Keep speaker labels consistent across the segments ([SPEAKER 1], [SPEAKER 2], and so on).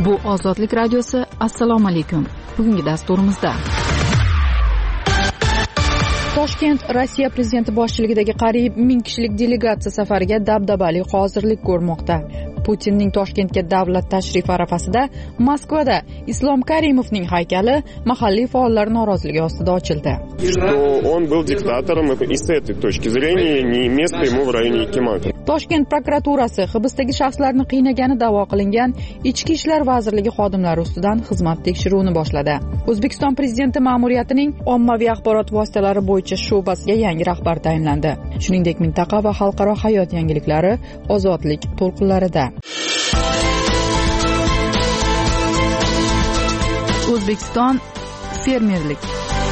[SPEAKER 1] Bu Ozodlik radiosi. Assalomu alaykum. Bugungi dasturimizda Toshkent Rossiya prezidenti boshchiligidagi qariyb 1000 kishilik delegatsiya safariga dabdabali hozirlik ko'rmoqda. Putinning Toshkentga davlat tashrifi arafasida Moskvada Islom Karimovning haykali mahalliy faollar noroziligi ostida ochildi.
[SPEAKER 2] Он был диктатором, и с этой точки зрения не место ему в районе Якиманки.
[SPEAKER 1] Toshkent prokuraturasi hibsdagi shaxslarni qiynagani da'vo qilingan Ichki ishlar vazirligi xodimlari ustidan xizmat tekshiruvini boshladi. O'zbekiston prezidenti ma'muriyatining ommaviy axborot vositalari bo'yicha sho'basiga yangi rahbar tayinlandi. Shuningdek, mintaqa va xalqaro hayot yangiliklari ozodlik to'lqinlarida. O'zbekiston fermerlik.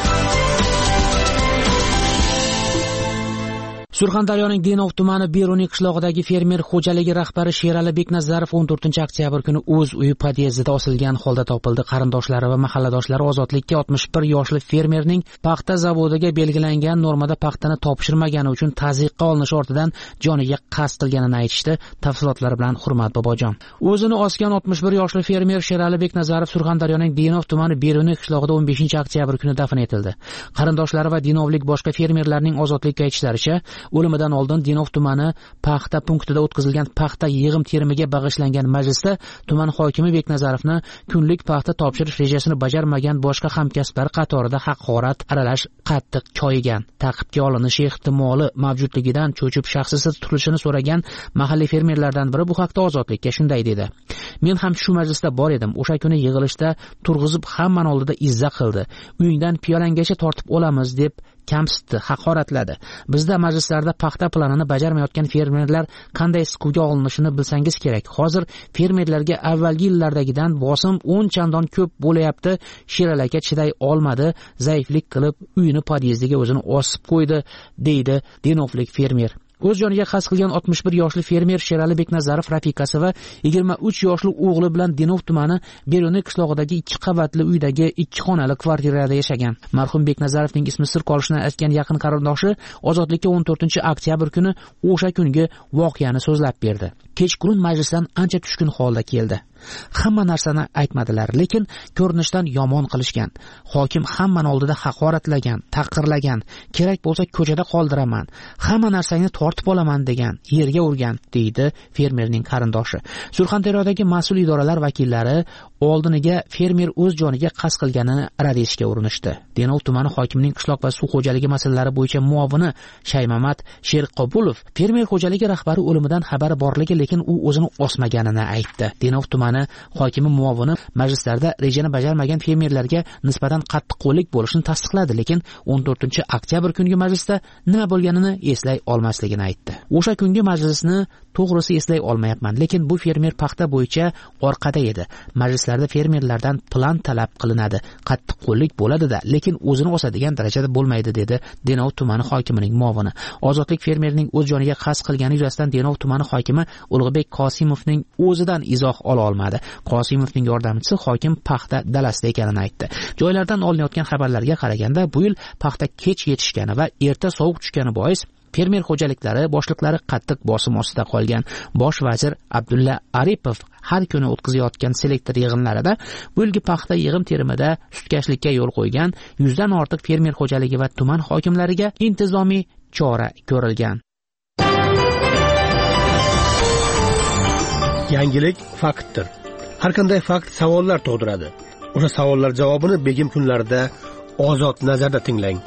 [SPEAKER 3] Surxondaryoning Denov tumani Beruniy qishlog'idagi fermer xo'jaligi rahbari Sherali Beknazarov 14-oktyabr kuni o'z uyi podyezdida osilgan holda topildi. Qarindoshlari va mahalladoshlari ozodlikka 61 yoshli fermerning paxta zavodiga belgilangan normada paxtani topshirmagani uchun tazyiqqa olinishi ortidan joniga qasd qilganini aytishdi. Tafsilotlar bilan Hurmat Bobojon. O'zini osgan 61 yoshli fermer Sherali Beknazarov Surxondaryoning Denov tumani Beruniy qishlog'ida 15-oktyabr kuni dafn etildi. Qarindoshlari va denovlik boshqa fermerlarning ozodlikka aytishlaricha, o'limidan oldin Denov tumani paxta punktida o'tkazilgan paxta yig'im terimiga bag'ishlangan majlisda tuman hokimi Beknazarovni kunlik paxta topshirish rejasini bajarmagan boshqa hamkasblari qatorida haqorat aralash qattiq koyigan. Ta'qibga olinishi ehtimoli mavjudligidan cho'chib shaxsisiz turilishini so'ragan mahalliy fermerlardan biri bu haqda Ozodlikka shunday dedi: "Men ham shu majlisda bor edim. O'sha kuni yig'ilishda turg'izib hamma oldida izza qildi. Uyingdan piyolangacha tortib olamiz deb kamsitdi, haqoratladi. Bizda majlislarda paxta planini bajarmayotgan fermerlar qanday siquvga olinishini bilsangiz kerak. Hozir fermerlarga avvalgi yillardagidan bosim 10 chandon ko'p bo'layapti. Sherali aka chiday olmadi, zaiflik qilib uyini podyezdiga o'zini osib qo'ydi", deydi denovlik fermer. O'z joniga qasd qilgan 61 yoshli fermer Sherali Beknazarov rafiqasi va 23 yoshli o'g'li bilan Denov tumani Beruniy qishlog'idagi 2 qavatli uydagi 2 xonali kvartirada yashagan. Marhum Beknazarovning ismi sir qolishini aytgan yaqin qarindoshi Ozodlikka 14-oktyabr kuni o'sha kungi voqeani so'zlab berdi. Kechqurun majlisdan ancha tushkun holda keldi. Hamma narsani aytmadilar, lekin ko'rinishdan yomon qilishgan. Hokim hammani oldida haqoratlagan, taqirlagan, kerak bo'lsa ko'chada qoldiraman, hamma narsangni tortib olaman degan, yerga urgan, deydi fermerning qarindoshi. Surxondaryodagi mas'ul idoralar vakillari oldiniga fermer o'z joniga qasd qilganini rad etishga urinishdi. Denov tumani hokimining qishloq va suv xo'jaligi masalalari bo'yicha muovini Shaymamat Sherqobulov fermer xo'jaligi rahbari o'limidan xabari borligi, lekin u o'zini osmaganini aytdi. Denov tumani hokimi muovini majlislarda rejani bajarmagan fermerlarga nisbatan qattiqqo'llik bo'lishini tasdiqladi, lekin 14-oktyabr kungi majlisda nima bo'lganini eslay olmasligini aytdi. O'sha kungi majlisni to'g'risi eslay olmayapman, lekin bu fermer paxta bo'yicha orqada edi. Majlislarda fermerlardan plan talab qilinadi, qattiqqo'llik bo'ladi-da, lekin o'zini osadigan darajada bo'lmaydi, dedi Denov tumani hokimining muovini. Ozodlik fermerning o'z joniga qasd qilgani yuzasidan Denov tumani hokimi Ulug'bek Qosimovning o'zidan izoh ola olmadi. Qosimovning yordamchisi hokim paxta dalasida ekanini aytdi. Joylardan olinayotgan xabarlarga qaraganda, bu yil paxta kech yetishgani va erta sovuq tushgani bois fermer xo'jaliklari boshliqlari qattiq bosim ostida qolgan. Bosh vazir Abdulla Aripov har kuni o'tkazayotgan selektor yig'inlarida bu yilgi paxta yig'im terimida sustkashlikka yo'l qo'ygan 100 dan ortiq fermer xo'jaligi va tuman hokimlariga intizomiy chora ko'rilgan.
[SPEAKER 4] Yangilik faktdir. Har qanday fakt savollar tug'diradi. O'sha savollar javobini begim kunlarida Ozod nazarda tinglang.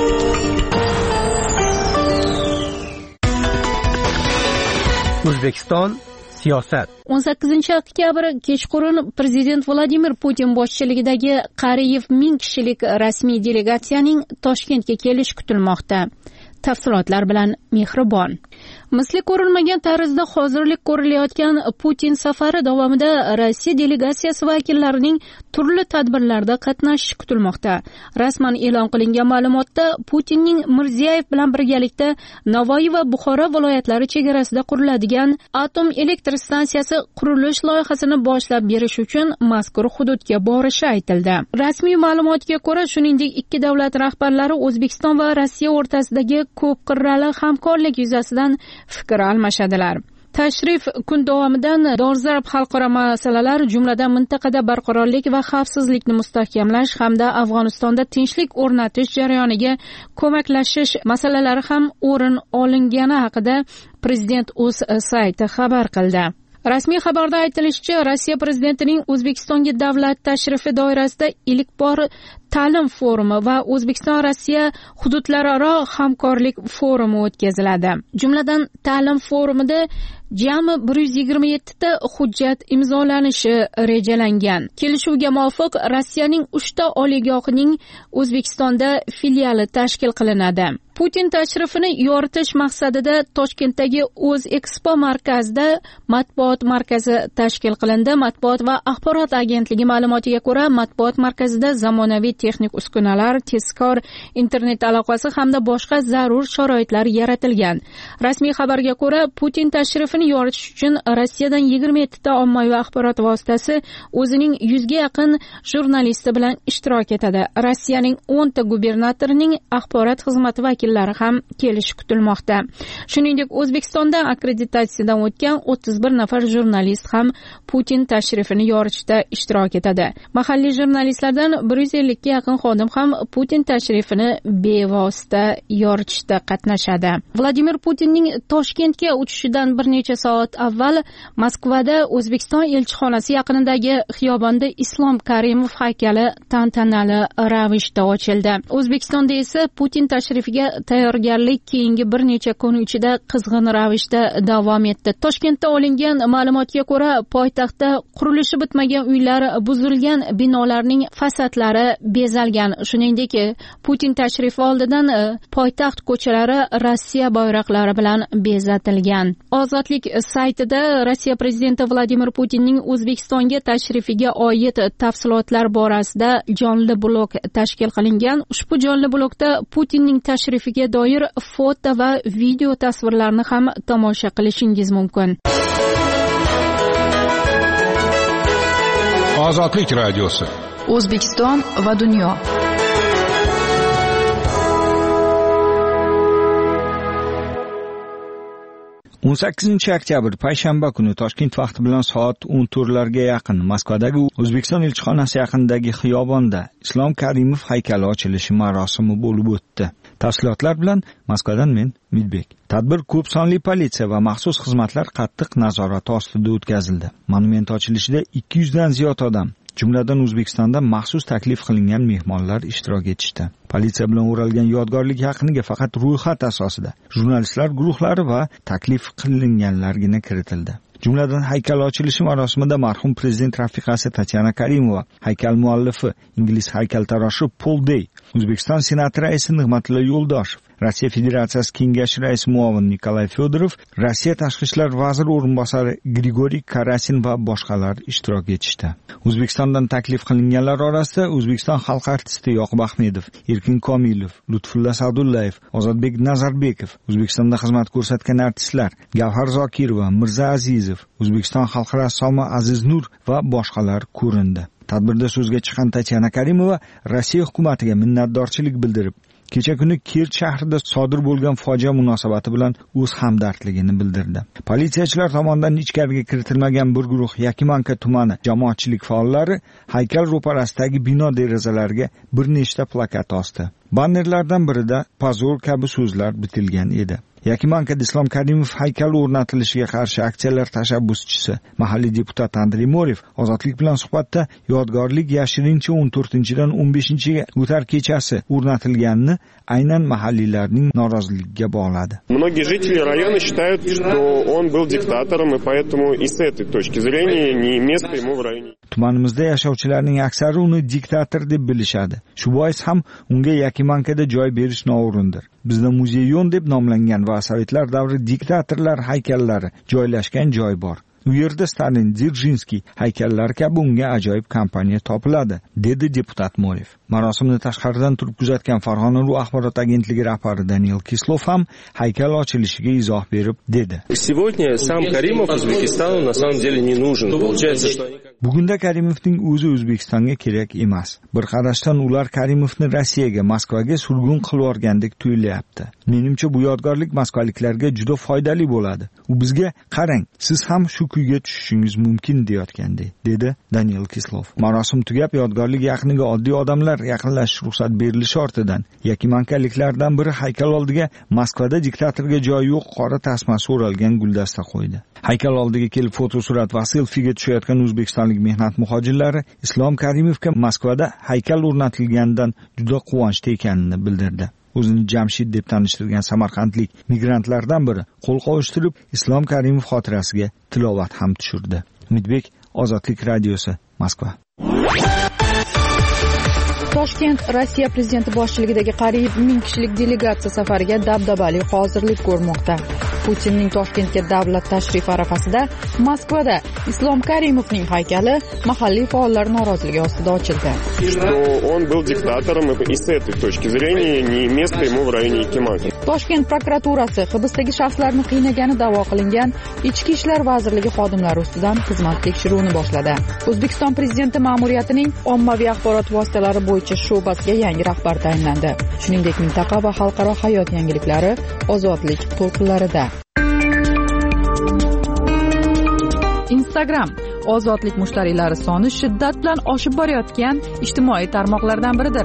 [SPEAKER 4] O'zbekiston siyosat.
[SPEAKER 5] 18-oktyabr kechqurun prezident Vladimir Putin boshchiligidagi qariyb 1000 kishilik rasmiy delegatsiyaning Toshkentga kelishi kutilmoqda. Tafsilotlar bilan Mehribon. Misli ko'rilmagan tarzda hozirlik ko'rilayotgan Putin safari davomida Rossiya delegatsiyasi vakillarining turli tadbirlarda qatnashishi kutilmoqda. Rasman e'lon qilingan ma'lumotda Putinning Mirziyoyev bilan birgalikda Navoiy va Buxoro viloyatlari chegarasida quriladigan atom elektr stansiyasi qurilish loyihasini boshlab berish uchun mazkur hududga borishi aytildi. Rasmiy ma'lumotga ko'ra, shuningdek, ikki davlat rahbarlari O'zbekiston va Rossiya o'rtasidagi ko'p qirrali hamkorlik yuzasidan fikr almashadilar. Tashrif kun davomidan dolzarb xalqaro masalalar, jumladan mintaqada barqarorlik va xavfsizlikni mustahkamlash hamda Afg'onistonda tinchlik o'rnatish jarayoniga ko'maklashish masalalari ham o'rin olingani haqida prezident o'z sayti xabar qildi. Rasmiy xabarda aytilishicha, Rossiya prezidentining O'zbekistonga davlat tashrifi doirasida ilk bor ta'lim forumi va O'zbekiston-Rossiya hududlararo hamkorlik forumi o'tkaziladi. Jumladan, ta'lim forumida jami 127 ta hujjat imzolanishi rejalangan. Kelishuvga muvofiq Rossiyaning 3 ta oliygohining O'zbekistonda filiali tashkil qilinadi. Putin tashrifini yoritish maqsadida Toshkentdagi O'zexpo markazida matbuot markazi tashkil qilindi. Matbuot va axborot agentligi ma'lumotiga ko'ra, matbuot markazida zamonaviy texnik uskunalar, tezkor internet aloqasi hamda boshqa zarur sharoitlar yaratilgan. Rasmiy xabarga ko'ra, Putin tashrifini yoritish uchun Rossiyadan 27 ta ommaviy axborot vositasi o'zining 100 ga yaqin jurnalisti bilan ishtirok etadi. Rossiyaning 10 ta gubernatorining axborot xizmati vakillari ham kelishi kutilmoqda. Shuningdek, O'zbekistonda akkreditatsiyadan o'tgan 31 nafar jurnalist ham Putin tashrifini yoritishda ishtirok etadi. Mahalliy jurnalistlardan 150 ga yaqin xodim ham Putin tashrifini bevosita yoritishda qatnashadi. Vladimir Putinning Toshkentga uchishidan bir necha soat avval Moskvada O'zbekiston elchixonasi yaqinidagi xiyobonda Islom Karimov haykali tantanali ravishda ochildi. O'zbekistonda esa Putin tashrifiga tayyorgarlik keyingi bir necha kun ichida qizg'in ravishda davom etdi. Toshkentda olingan ma'lumotga ko'ra, poytaxtda qurilishi bitmagan uylar buzilgan, binolarning fasadlari bezalgan. Shuningdek, Putin tashrifi oldidan poytaxt ko'chalari Rossiya bayroqlari bilan bezatilgan. Ozodlik saytida Rossiya prezidenti Vladimir Putinning O'zbekistonga tashrifiga oid tafsilotlar borasida jonli blog tashkil qilingan. Ushbu jonli blogda Putinning tashrifiga doir foto va video tasvirlarni ham tomosha qilishingiz mumkin.
[SPEAKER 6] Ozodlik radiosi.
[SPEAKER 1] O'zbekiston va dunyo.
[SPEAKER 7] o'n 18 oktyabr payshanba kuni Toshkent vaqti bilan soat 14 ga yaqin Moskvadagi O'zbekiston elchixonasi yaqinidagi xiyobonda Islom Karimov haykali ochilishi marosimi bo'lib o'tdi. Tafsilotlar bilan Moskvadan men Midbek. Tadbir ko'p sonli politsiya va maxsus xizmatlar qattiq nazorat ostida o'tkazildi. Monument ochilishida 200 dan ziyod odam, jumladan O'zbekistondan maxsus taklif qilingan mehmonlar ishtirok etishdi. Politsiya bilan o'ralgan yodgorlik yaqiniga faqat ro'yxat asosida jurnalistlar guruhlari va taklif qilinganlargina kiritildi. Jumladan haykal ochilishi marosimida marhum prezident rafiqasi Tatyana Karimova, haykal muallifi, ingliz haykaltaroshi Paul Day, O'zbekiston Senati raisi Nig'matilla Yo'ldoshev, Rossiya Federatsiyasi Kengashi raisi muavin Nikolay Fedorov, Rossiya tashqi ishlar vaziri o'rinbosari Grigoriy Karasin va boshqalar ishtirok etishdi. O'zbekistondan taklif qilinganlar orasida O'zbekiston xalq artisti Yoqub Ahmedov, Erkin Komilov, Lutfulla Sa'dullayev, Ozodbek Nazarbekov, O'zbekistonda xizmat ko'rsatgan artistlar Gavhar Zokirova, Mirza Azizov, O'zbekiston xalq rassomi Aziz Nur va boshqalar ko'rindi. Tadbirda so'zga chiqqan Tatyana Karimova Rossiya hukumatiga minnatdorchilik bildirib, kecha kuni Kerch shahrida sodir bo'lgan fojia munosabati bilan o'z hamdardligini bildirdi. Politsiyachilar tomonidan ichkariga kiritilmagan bir guruh Yakimanka tumani jamoatchilik faollari haykal ro'parasidagi bino derazalariga bir nechta plakat osdi. Bannerlardan birida pozor kabi so'zlar bitilgan edi. Yakimankada Islom Karimov haykali o'rnatilishiga qarshi aksiyalar tashabbuschisi mahalliy deputat Andrey Morev Ozodlik bilan suhbatda yodgorlik yashirincha 14-dan 15-ga o'tar kechasi o'rnatilganini aynan mahalliylarning noroziligiga bog'ladi.
[SPEAKER 2] Многие жители района считают, что он был диктатором, и поэтому и с этой точки зрения не место ему в районе.
[SPEAKER 7] Tumanimizda yashovchilarning aksari uni diktator deb bilishadi. Shu bois ham unga Yakimankada joy berish noo'rindir. Bizda muzey yo'n deb nomlangan va sovetlar davri diktatorlar haykallari joylashgan joy bor. U yerda Stalin, Dzerzhinskiy haykallari kabi unga ajoyib kompaniya topiladi, dedi deputat Mo'lev. Marosimni tashqaridan turib kuzatgan Farg'ona.ru axborot agentligi rahbari Daniel Kislov ham haykal ochilishiga izoh berib dedi.
[SPEAKER 6] Сегодня сам Каримов Узбекистану на самом деле не нужен. Получается, что
[SPEAKER 7] Bugunda Karimovning o'zi O'zbekistonga kerak emas. Bir qarashdan ular Karimovni Rossiyaga, Moskvaga surgun qilib yuborgandek tuyulyapti. Menimcha bu yodgorlik moskvaliklarga juda foydali bo'ladi. U bizga qarang, siz ham shu kuyga tushishingiz mumkin deyotgandek, dedi Daniel Kislov. Marosim tugab, yodgorlik yaqiniga oddiy odamlar yaqinlashish ruxsat berilishi ortidan yakimankaliklardan biri haykal oldiga Moskvada diktatorga joyi yo'q qora tasmasi o'ralgan guldasta qo'ydi. Haykal oldiga kelib fotosurat va selfiga tushayotgan o'zbekistonlik mehnat muhojirlari Islom Karimovga Moskvada haykal o'rnatilganidan juda quvonchda ekanini bildirdi. O'zini Jamshid deb tanishtirgan samarqandlik migrantlardan biri qo'l qovushtirib Islom Karimov xotirasiga tilovat ham tushirdi. Umidbek, Ozodlik radiosi, Moskva.
[SPEAKER 1] Toshkent Rossiya prezidenti boshchiligidagi qariyb 1000 kishilik delegatsiya safariga dabdabali hozirlik ko'rmoqda. Putinning Toshkentga davlat tashrifi arafasida Moskvada Islom Karimovning haykali mahalliy faollar noroziligi ostida ochildi.
[SPEAKER 2] Что он был диктатором, и с этой точки зрения не место ему в районе Якиманки.
[SPEAKER 1] Toshkent prokuraturasi hibsdagi shaxslarni qiynagani da'vo qilingan Ichki ishlar vazirligi xodimlari ustidan xizmat tekshiruvini boshladi. O'zbekiston prezidenti ma'muriyatining ommaviy axborot vositalari bo'yicha sho'basiga yangi rahbar tayinlandi. Shuningdek, mintaqa va xalqaro hayot yangiliklari ozodlik to'lqinlarida. Instagram ozodlik mushtariylari soni shiddat bilan oshib borayotgan ijtimoiy tarmoqlardan biridir.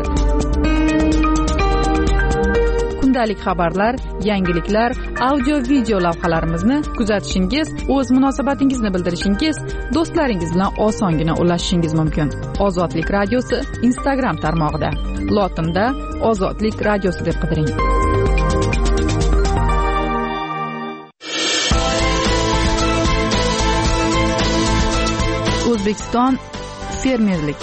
[SPEAKER 1] Kundalik xabarlar, yangiliklar, audio-video lavhalarimizni kuzatishingiz, o'z munosabatingizni bildirishingiz, do'stlaringiz bilan osongina ulashishingiz mumkin. Ozodlik radiosi Instagram tarmog'ida. Lotinda Ozodlik radiosi deb qidiring. O'zbekiston fermerlik.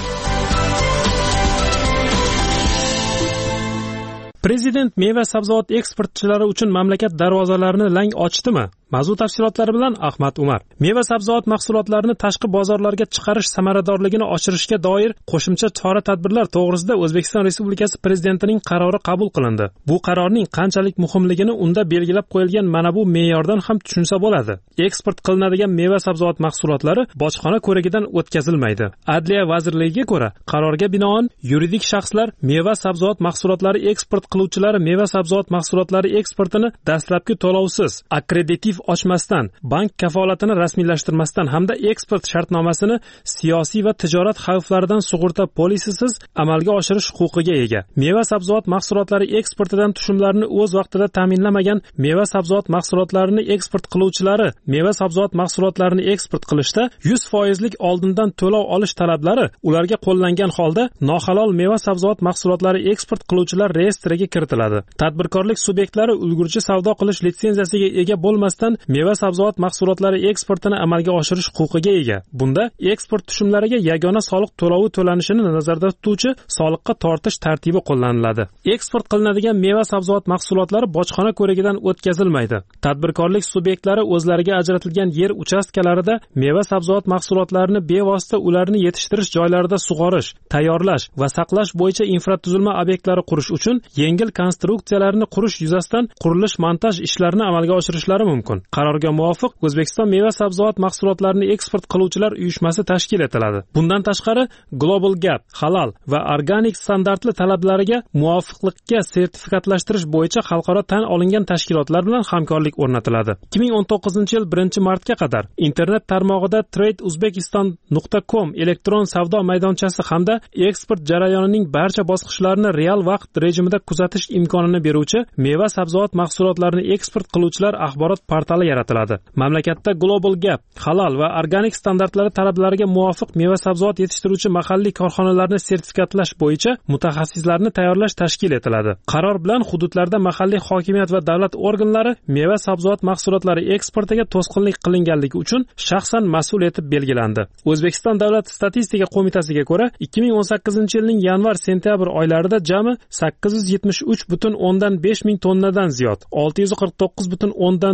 [SPEAKER 8] Prezident meva sabzavot eksportchilari uchun mamlakat darvozalarini lang ochdimi? Mavzu tafsilotlari bilan Ahmad Umar. Meva sabzavot mahsulotlarini tashqi bozorlarga chiqarish samaradorligini oshirishga doir qo'shimcha chora-tadbirlar to'g'risida O'zbekiston Respublikasi prezidentining qarori qabul qilindi. Bu qarorning qanchalik muhimligini unda belgilab qo'yilgan mana bu me'yordan ham tushunsa bo'ladi. Eksport qilinadigan meva sabzavot mahsulotlari bojxona ko'rigidan o'tkazilmaydi. Adliya vazirligiga ko'ra, qarorga binoan yuridik shaxslar meva sabzavot mahsulotlari eksport qiluvchilari meva sabzavot mahsulotlari eksportini dastlabki to'lovsiz, akkreditiv ochmasdan, bank kafolatini rasmiylashtirmasdan hamda eksport shartnomasini siyosiy va tijorat xavflaridan sug'urta polisisiz amalga oshirish huquqiga ega. Meva sabzavot mahsulotlari eksportidan tushumlarni o'z vaqtida ta'minlamagan meva sabzavot mahsulotlarini eksport qiluvchilari meva sabzavot mahsulotlarini eksport qilishda 100% lik oldindan to'lov olish talablari ularga qo'llangan holda nohalol meva sabzavot mahsulotlari eksport qiluvchilar reyestriga kiritiladi. Tadbirkorlik subyektlari ulgurji savdo qilish litsenziyasiga ega bo'lmasdan meva sabzavot mahsulotlari eksportini amalga oshirish huquqiga ega. Bunda eksport tushumlariga yagona soliq to'lovi to'lanishini nazarda tutuvchi soliqqa tortish tartibi qo'llaniladi. Eksport qilinadigan meva sabzavot mahsulotlari bojxona ko'rigidan o'tkazilmaydi. Tadbirkorlik subyektlari o'zlariga ajratilgan yer uchastkalarida meva sabzavot mahsulotlarini bevosita ularni yetishtirish joylarida sug'orish, tayyorlash va saqlash bo'yicha infratuzilma obyektlari qurish uchun yengil konstruksiyalarni qurish yuzasidan qurilish-montaj ishlarini amalga oshirishlari mumkin. Qarorga muvofiq O'zbekiston meva sabzavot mahsulotlarini eksport qiluvchilar uyushmasi tashkil etiladi. Bundan tashqari Global Gap, halal va organik standartli talablariga muvofiqlikka sertifikatlashtirish bo'yicha xalqaro tan olingan tashkilotlar bilan hamkorlik o'rnatiladi. 2019-yil 1-martga qadar internet tarmog'ida tradeuzbekistan.com elektron savdo maydonchasi hamda eksport jarayonining barcha bosqichlarini real vaqt rejimida kuzatish imkonini beruvchi meva sabzavot mahsulotlarini eksport qiluvchilar axborot portali yaratiladi. Mamlakatda Global Gap, halal va organik standartlari talablariga muvofiq meva sabzavot yetishtiruvchi mahalliy korxonalarni sertifikatlash bo'yicha mutaxassislarni tayyorlash tashkil etiladi. Qaror bilan hududlarda mahalliy hokimiyat va davlat organlari meva sabzavot mahsulotlari eksportiga to'sqinlik qilinganligi uchun shaxsan mas'ul etib belgilandi. O'zbekiston Davlat statistika qo'mitasiga ko'ra, 2018-yilning yanvar-sentyabr oylarida jami 873,5 ming tonnadan ziyod, 649,4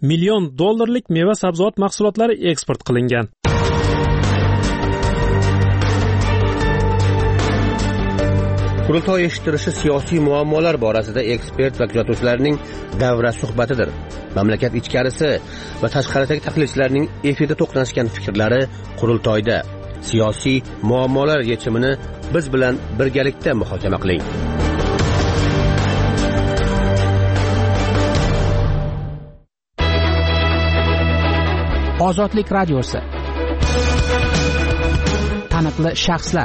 [SPEAKER 8] million dollarlik meva sabzavot mahsulotlari eksport qilingan.
[SPEAKER 4] Qurultoy eshittirishi siyosiy muammolar borasida ekspert va kuzatuvchilarning davra suhbatidir. Mamlakat ichkarisi va tashqaridagi tahlilchilarning efirda to'qnashgan fikrlari qurultoyda. Siyosiy muammolar yechimini biz bilan birgalikda muhokama qiling.
[SPEAKER 3] Ozodlik radiosi. Taniqli shaxslar.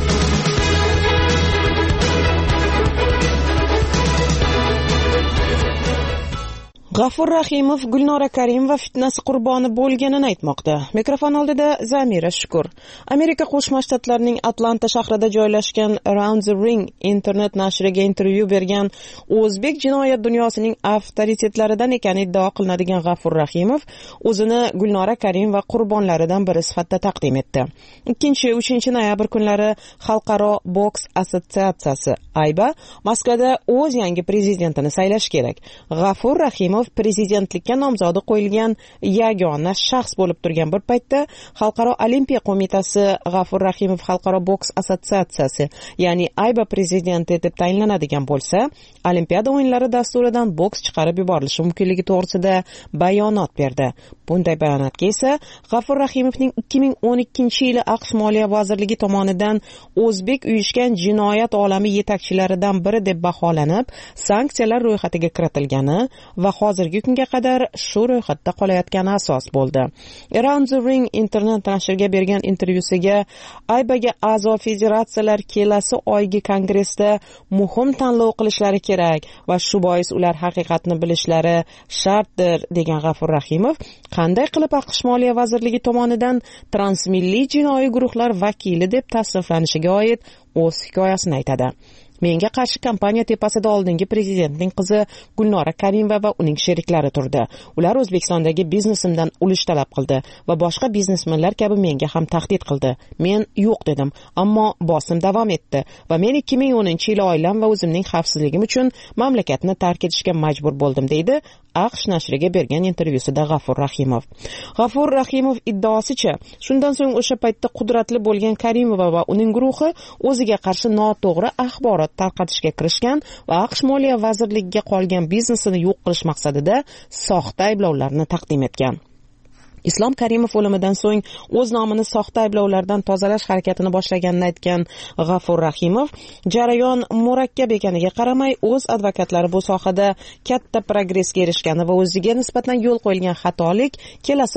[SPEAKER 9] G'afur Rahimov Gulnora Karimova fitnasi qurboni bo'lganini aytmoqda. Mikrofon oldida Zamira Shukur. Amerika Qo'shma Shtatlarining Atlanta shahrida joylashgan Around the Ring internet nashriga intervyu bergan o'zbek jinoyat dunyosining avtoritetlaridan ekani iddao qilinadigan G'afur Rahimov o'zini Gulnora Karimova qurbonlaridan biri sifatida taqdim etdi. 2-3 noyabr kunlari Xalqaro boks assotsiatsiyasi AIBA Moskvada o'z yangi prezidentini saylash kerak. G'afur Rahimov prezidentlikka nomzodi qo'yilgan yagona shaxs bo'lib turgan bir paytda Xalqaro olimpiya qo'mitasi G'afur Rahimov Xalqaro boks assotsiatsiyasi, ya'ni AIBA prezidenti etib tayinlanadigan bo'lsa, Olimpiada o'yinlari dasturidan boks chiqarib yuborilishi mumkinligi to'g'risida bayonot berdi. Bunday bayonotga esa G'afur Rahimovning 2012-yili AQSh Moliya vazirligi tomonidan o'zbek uyushgan jinoyat olami yetakchilaridan biri deb baholanib, sanksiyalar ro'yxatiga kiritilgani va hozirgi kunga qadar shu ro'yxatda qolayotgani asos bo'ldi. Around the Ring internet nashriga bergan intervyusiga AIBAga a'zo federatsiyalar kelasi oygi kongressda muhim tanlov qilishlari kerak va shu bois ular haqiqatni bilishlari shartdir degan G'afur Rahimov qanday qilib AQSh Moliya vazirligi tomonidan transmilliy jinoiy guruhlar vakili deb tasniflanishiga oid o'z hikoyasini aytadi. Menga qarshi kampaniya tepasida oldingi prezidentning qizi Gulnora Karimova va uning sheriklari turdi. Ular O'zbekistondagi biznesimdan ulush talab qildi va boshqa biznesmenlar kabi menga ham tahdid qildi. Men yo'q dedim, ammo bosim davom etdi va men 2010-yili oilam va o'zimning xavfsizligim uchun mamlakatni tark etishga majbur bo'ldim, deydi AQSh nashriga bergan intervyusida G'afur Rahimov. G'afur Rahimov iddaosicha, shundan so'ng o'sha paytda qudratli bo'lgan Karimova va uning guruhi o'ziga qarshi noto'g'ri axborot tarqatishga kirishgan va AQSh Moliya vazirligiga qolgan biznesini yo'q qilish maqsadida soxta ayblovlarni taqdim etgan. Islom Karimov o'limidan so'ng o'z nomini soxta ayblovlardan tozalash harakatini boshlaganini aytgan G'afur Rahimov, jarayon murakkab ekaniga qaramay, o'z advokatlari bu sohada katta progressga erishgani va o'ziga nisbatan yo'l qo'yilgan xatolik kelasi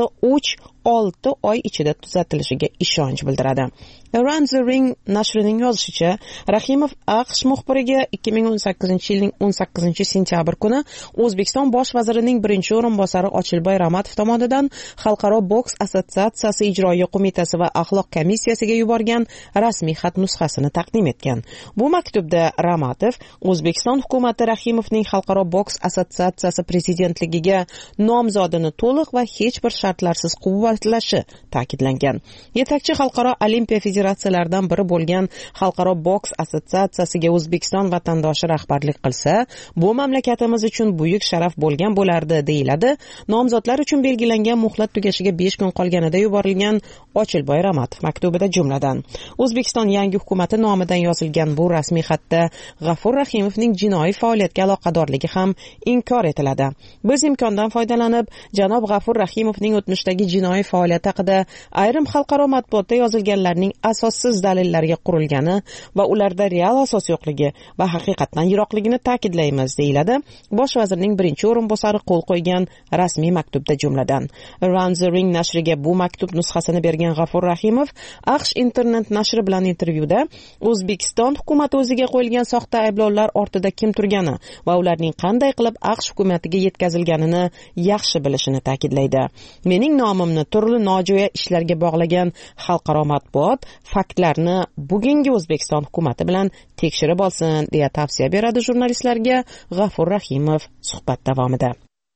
[SPEAKER 9] 3-6 oy ichida tuzatilishiga ishonch bildiradi. Around the Ring nashrining yozishicha, Rahimov AQSh muxbiriga 2018-yilning 18-sentyabr kuni O'zbekiston bosh vazirining birinchi o'rinbosari Ochilboy Ramatov tomonidan Xalqaro boks assotsiatsiyasi ijroiya qo'mitasi va axloq komissiyasiga yuborgan rasmiy xat nusxasini taqdim etgan. Bu maktubda Ramatov O'zbekiston hukumati Rahimovning Xalqaro boks assotsiatsiyasi prezidentligiga nomzodini to'liq va hech bir shartlarsiz quvvatlashi ta'kidlangan. Yetakchi xalqaro olimpiya federatsiyalaridan biri bo'lgan Xalqaro boks assotsiatsiyasiga O'zbekiston vatandoshi rahbarlik qilsa, bu mamlakatimiz uchun buyuk sharaf bo'lgan bo'lardi, deyiladi. Nomzodlar uchun belgilangan muhlat tugashiga 5 kun qolganida yuborilgan Ochilboy Ramatov maktubida jumladan. O'zbekiston yangi hukumati nomidan yozilgan bu rasmiy xatda G'afur Rahimovning jinoiy faoliyatga aloqadorligi ham inkor etiladi. Biz imkondan foydalanib, janob G'afur Rahimovning o'tmishdagi jinoiy faoliyati haqida ayrim xalqaro matbuotda yozilganlarning asossiz dalillariga qurilgani va ularda real asos yo'qligi va haqiqatdan yiroqligini ta'kidlaymiz, deyiladi bosh vazirning birinchi o'rinbosari qo'l qo'ygan rasmiy maktubda jumladan. Around the Ring nashriga bu maktub nusxasini bergan G'afur Rahimov AQSh internet nashri bilan intervyuda O'zbekiston hukumati o'ziga qo'yilgan soxta ayblovlar ortida kim turgani va ularning qanday qilib AQSh hukumatiga yetkazilganini yaxshi bilishini ta'kidlaydi. Mening nomimni turli nojo'ya ishlarga bog'lagan xalqaro matbuot faktlarni bugungi O'zbekiston hukumati bilan tekshirib olsin, deya tavsiya beradi jurnalistlarga G'afur Rahimov suhbat davomida.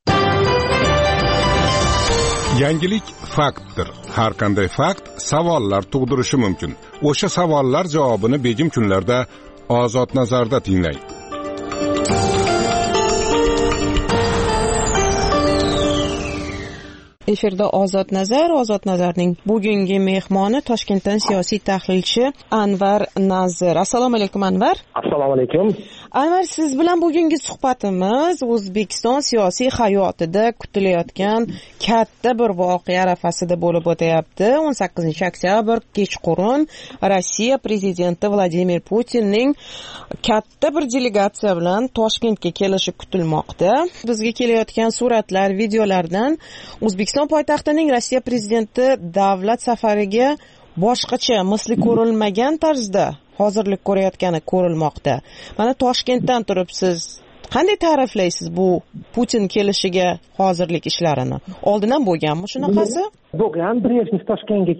[SPEAKER 10] Yangilik faktdir. Har qanday fakt savollar tug'dirishi mumkin. O'sha savollar javobini begim kunlarda Ozod nazarda tinglang.
[SPEAKER 9] Efirda Ozod Nazarning bugungi mehmoni Toshkentdan siyosiy tahlilchi Anvar Nazir. Assalomu alaykum Anvar.
[SPEAKER 11] Assalomu alaykum.
[SPEAKER 9] Anvar, siz bilan bugungi suhbatimiz O'zbekiston siyosiy hayotida kutilayotgan katta bir voqea arafasida bo'lib o'tayapti. 18-oktyabr kechqurun Rossiya prezidenti Vladimir Putinning katta bir delegatsiya bilan Toshkentga kelishi kutilmoqda. Bizga kelayotgan suratlar, videolardan O'zbekiston poytaxtining Rossiya prezidenti davlat safariga boshqacha, misli ko'rilmagan tarzda hozirlik ko'rayotgani ko'rilmoqda. Mana Toshkentdan turib siz qanday ta'riflaysiz bu Putin kelishiga hozirlik ishlarini? Oldin ham bo'lganmi shunaqasi?
[SPEAKER 11] Bo'lgan. Brejnev Toshkentga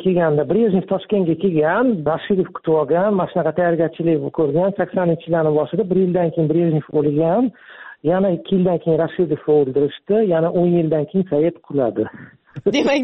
[SPEAKER 11] kelgan, Rashidov kutib olgan, mana shunaqa tayyorgarchilik ko'rgan. 80-yillarning boshida bir yildan keyin Brejnev o'lgan, yana 2 yildan keyin Rashidov o'ldirishdi, yana 10 yildan keyin Sovet quladi.
[SPEAKER 9] Demak,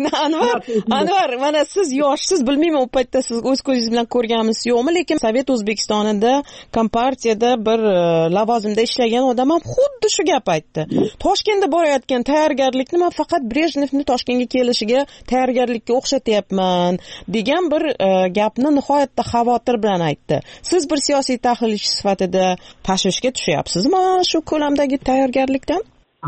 [SPEAKER 9] Anvar, mana siz yoshsiz, bilmayman u paytda siz o'z ko'zingiz bilan ko'rganmisiz yo'qmi, lekin Sovet O'zbekistonida Kompartiyada bir lavozimda ishlagan odam ham xuddi shu gap aytdi. Toshkentda borayotgan tayyorgarlikni men faqat Brejnevni Toshkentga kelishiga tayyorgarlikka o'xshatyapman degan bir gapni nihoyatda xavotir bilan aytdi. Siz bir siyosiy tahlilchi sifatida tashvishga tushyapsizmi shu ko'lamdagi tayyorgarlikdan?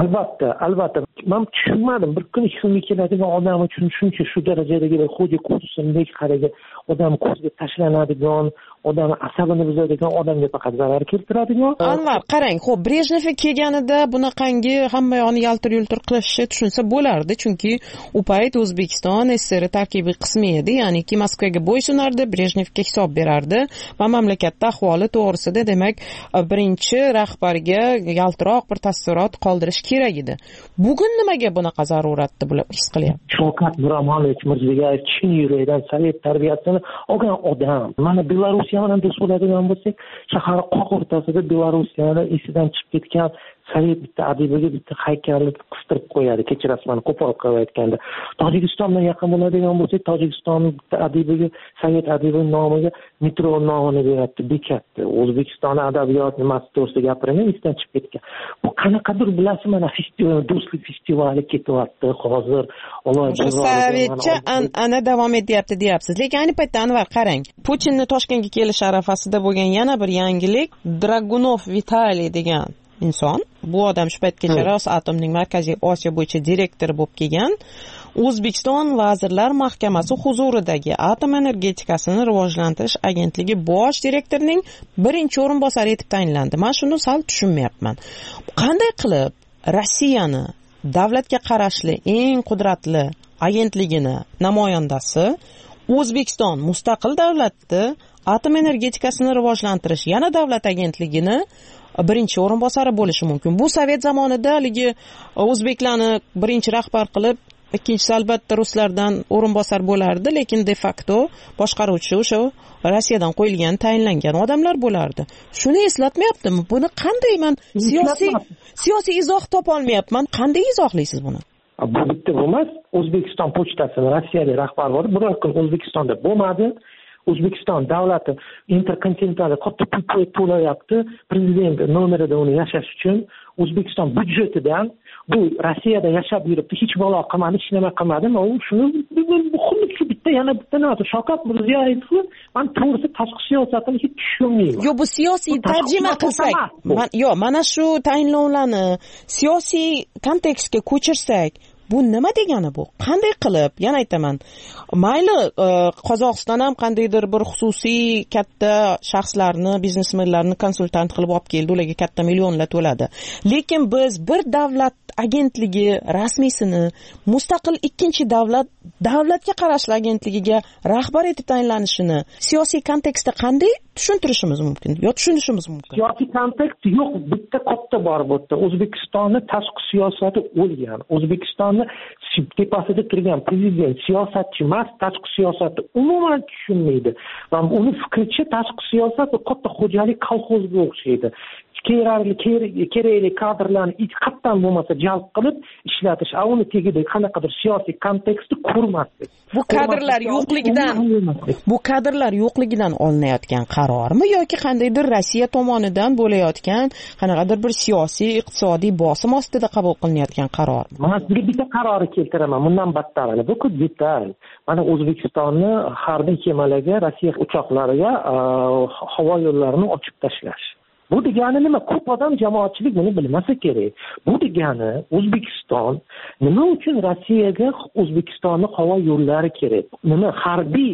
[SPEAKER 11] Albatta. Men tushunmadim. Bir kun ishimga keladigan odam uchun shuncha shu darajadagi bir xo'ja kursimdek qaragan odam ko'zga tashlanadigan, odam asabini buzadigan odamga faqat zarar keltiradigan.
[SPEAKER 9] Anvar, qarang, xo'p, Brejnev kelganida bunaqangi hamma yoqni yaltir-yultir qilishni tushunsa bo'lardi, chunki u payt O'zbekiston SSR tarkibiy qismi edi, ya'niki Moskvaga bo'ysunardi, Brejnevga hisob berardi va mamlakatda ahvoli to'g'risida, demak, birinchi rahbarga yaltiroq bir taassurot qoldirish kerak edi. Bugun nimaga bunaqa zaruratni his qilyapti?
[SPEAKER 11] Shavkat Miromonovich Mirziyoyev chin yurakdan sovet tarbiyasini olgan odam. Mana Belorussiya bilan do'st bo'ladigan bo'lsak, shahar qoq o'rtasida Belorussiyani esidan chiqib ketgan sovet bitta adibiga bitta haykalni qistirib qo'yadi. Kechirasiz, meni qo'pol qilib aytganda. Tojikiston bilan yaqin bo'ladigan bo'lsak, Tojikiston bitta adibiga, sovet adibi nomiga metro nomini beradi, bekatdi. O'zbekiston adabiyot nimasi to'g'risida gapirgan, esidan chiqib ketgan. Bu qanaqadir bilasizmi, mana festival, do'stlik festivali ketyapti hozir.
[SPEAKER 9] Shu sovetcha ana davom etyapti deyapsiz. Lekin ayni paytda Anvar, qarang, Putinni Toshkentga kelish arafasida bo'lgan yana bir yangilik, Dragunov Vitaliy degan inson. Bu odam shu paytgacha Rosatomning Markaziy Osiyo bo'yicha direktori bo'lib kelgan. O'zbekiston Vazirlar Mahkamasi huzuridagi Atom energetikasini rivojlantirish agentligi bosh direktorining birinchi o'rinbosari etib tayinlandi. Men shuni sal tushunmayapman. Qanday qilib Rossiyani davlatga qarashli eng qudratli agentligini namoyandasi O'zbekiston mustaqil davlatni atom energetikasini rivojlantirish yana davlat agentligini birinchi o'rinbosari bo'lishi mumkin. Bu sovet zamonida haligi o'zbeklarni birinchi rahbar qilib, ikkinchisi albatta ruslardan o'rinbosar bo'lardi, lekin de facto boshqaruvchi o'sha Rossiyadan qo'yilgan, tayinlangan odamlar bo'lardi. Shuni eslatmayaptimi? Buni qanday men siyosiy izoh topa olmayapman. Qanday izohlaysiz buni?
[SPEAKER 11] Bu bitta emas. O'zbekiston pochtasini Rossiyada rahbar bo'ldi. Bir kun O'zbekistonda bo'lmadi. O'zbekiston davlati interkontinental katta pul to'layapti. Prezident nomerida uni yashash uchun O'zbekiston byudjetidan bu Rossiyada yashab yuribdi, hech balo qilmadi, hech nima qilmadi. U shuni xuddi shu bitta yana bitta nima Shavkat Mirziyoyev, men to'g'risi tashqi siyosatini hech tushunmayman.
[SPEAKER 9] Yo, bu siyosiy tarjima qilsak, mana shu tayinlovlarni siyosiy kontekstga ko'chirsak, bu nima degani bu? Qanday qilib? Yana aytaman. Mayli, Qozog'iston ham qandaydir bir xususiy katta shaxslarni, biznesmenlarni konsultant qilib olib keldi, ularga katta millionlar to'ladi. Lekin biz bir davlat agentligi rasmiysini mustaqil ikkinchi davlatga qarashli agentligiga rahbar etib tayinlanishini siyosiy kontekstda qanday tushuntirishimiz mumkin yo tushunishimiz mumkin?
[SPEAKER 11] Siyosiy kontekst yo'q, bitta katta bor bu yerda. O'zbekistonning tashqi siyosati o'lgan. O'zbekistonni tepasida turgan prezident siyosatchi emas, tashqi siyosatni umuman tushunmaydi. Va uni fikricha tashqi siyosat katta xo'jalik kolxozga o'xshaydi. kerakli kadrlarni qatdan bo'lmasa jalb qilib ishlatish, uni tegida qanaqadir siyosiy kontekstni ko'rmaslik.
[SPEAKER 9] Bu kadrlar yo'qligidan olinayotgan qarormi yoki qandaydir Rossiya tomonidan bo'layotgan qanaqadir bir siyosiy, iqtisodiy bosim ostida qabul qilinayotgan qarormi?
[SPEAKER 11] Mana sizga bitta qarori keltiraman, bundan battarini. Bu detal. Mana O'zbekistonni harbiy kemalarga, Rossiya uchoqlariga havo yo'llarini ochib tashlash. Bu degani nima? Ko'p odam, jamoatchilik buni bilmasa kerak. Bu degani O'zbekiston nima uchun Rossiyaga O'zbekistonning havo yo'llari kerak? Nima harbiy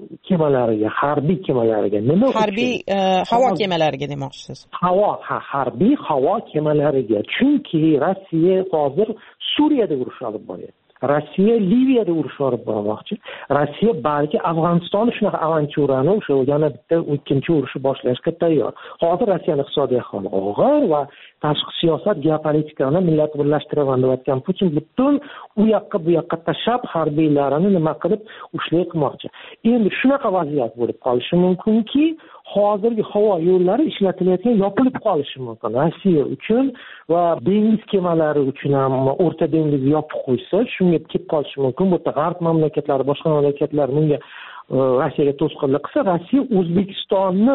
[SPEAKER 11] kemalariga nima
[SPEAKER 9] harbiy havo kemalariga demoqchisiz?
[SPEAKER 11] Harbiy havo kemalariga. Chunki Rossiya hozir Suriyada urush olib boryapti. Rossiya Liviyada urush olib bormoqchi. Rossiya balki Afg'onistonni shunaqa avanturani o'sha yana bitta ikkinchi urushni boshlashga tayyor. Hozir Rossiyaning iqtisodiy ahvoli og'ir va tashqi siyosat, geopolitikani millat birlashtiraman deyotgan Putin butun u yoqqa bu yoqqa tashlab harbiylarini nima qilib ushlay qilmoqchi. Endi shunaqa vaziyat bo'lib qolishi mumkinki, hozirgi havo yo'llari ishlatilayotgan yopilib qolishi mumkin. Rossiya uchun va dengiz kemalari uchun ham O'rta dengizni yopib qo'ysa, shunga ketib qolishi mumkin. Bu yerda g'arb mamlakatlari, boshqa mamlakatlar bunga Rossiyaga to'sqinlik qilsa, Rossiya O'zbekistonni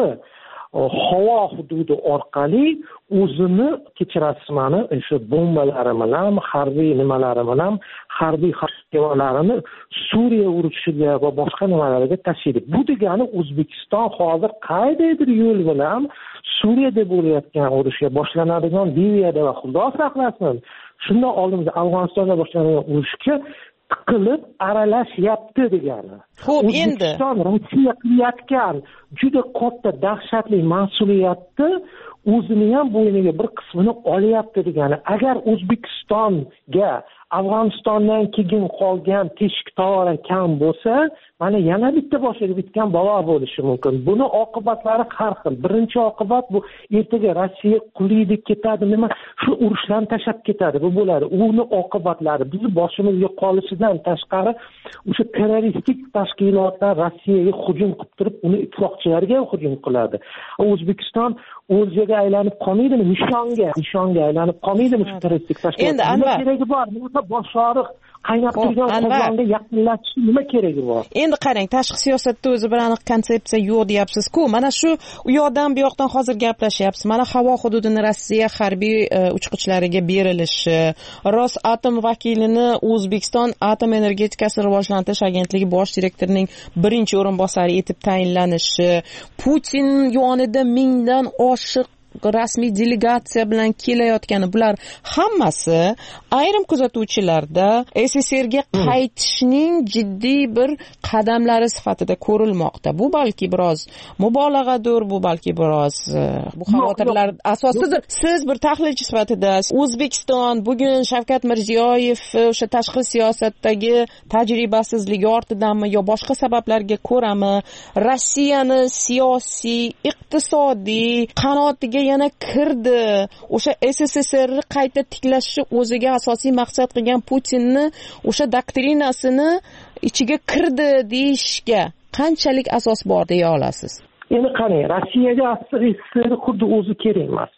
[SPEAKER 11] havo hududi orqali o'zini kechirasiz mana o'sha bombalari bilan, harbiy nimalari bilan, harbiy kemalarini Suriya urushiga va boshqa nimalarga tashiydi. Bu degani O'zbekiston hozir qaydadir yo'l bilan Suriyada bo'layotgan urushga boshlanadigan Liviyada va Xudo saqlasin, shundan oldinda Afg'onistonda boshlangan urushga qilib aralashyapti degani.
[SPEAKER 9] Xo'p, endi
[SPEAKER 11] O'zbekiston Rossiya qilayotgan juda katta dahshatli mas'uliyatni o'zini ham bo'yniga bir qismini olyapti degani. Agar O'zbekistonga Afg'onistondan keyin qolgan teshik tovora kam bo'lsa, mana yana bitta boshiga bitgan balo bo'lishi mumkin. Buni oqibatlari har xil. Birinchi oqibat bu ertaga Rossiya quliydi ketadi, nima shu urushlarni tashlab ketadi. Bu bo'ladi. Uni oqibatlari bizni boshimizga qolishidan tashqari o'sha terroristik tashkilotlar Rossiyaga hujum qilib turib, uni ittifoqchilariga hujum qiladi. O'zbekiston o'ziga aylanib qolmaydimi? Nishonga aylanib qolmaydimi shu terroristik tashkilotlar?
[SPEAKER 9] Endi Anvar
[SPEAKER 11] keragi bor. Boshoriq qaynab turgan qozonga yaqinlashish nima keragi bor?
[SPEAKER 9] Endi qarang, tashqi siyosatda o'zi bir aniq konsepsiya yo'q deyapsiz-ku. Mana shu u yoqdan bu yoqdan hozir gaplashyapsiz. Mana havo hududini Rossiya harbiy uchqichlariga berilishi, Rosatom vakilini O'zbekiston atom energetikasini rivojlantirish agentligi bosh direktorining birinchi o'rinbosari etib tayinlanishi, Putin yonida mingdan oshiq rasmiy delegatsiya bilan kelayotgani, bular hammasi ayrim kuzatuvchilarda SSRga qaytishning jiddiy bir qadamlari sifatida ko'rilmoqda. Bu balki biroz mubolag'adir, bu balki biroz bu xavotirlar asosidir. Siz bir tahlilchi sifatida O'zbekiston bugun Shavkat Mirziyoyev o'sha tashqi siyosatdagi tajribasizligi ortidanmi yo boshqa sabablarga ko'rami Rossiyani siyosiy, iqtisodiy qanotiga yana kirdi, o'sha SSSRni qayta tiklashni o'ziga asosiy maqsad qilgan Putinni o'sha doktrinasini ichiga kirdi deyishga qanchalik asos bor deya olasiz?
[SPEAKER 11] Endi qarang, Rossiyaga SSSR xuddi o'zi kerak emas.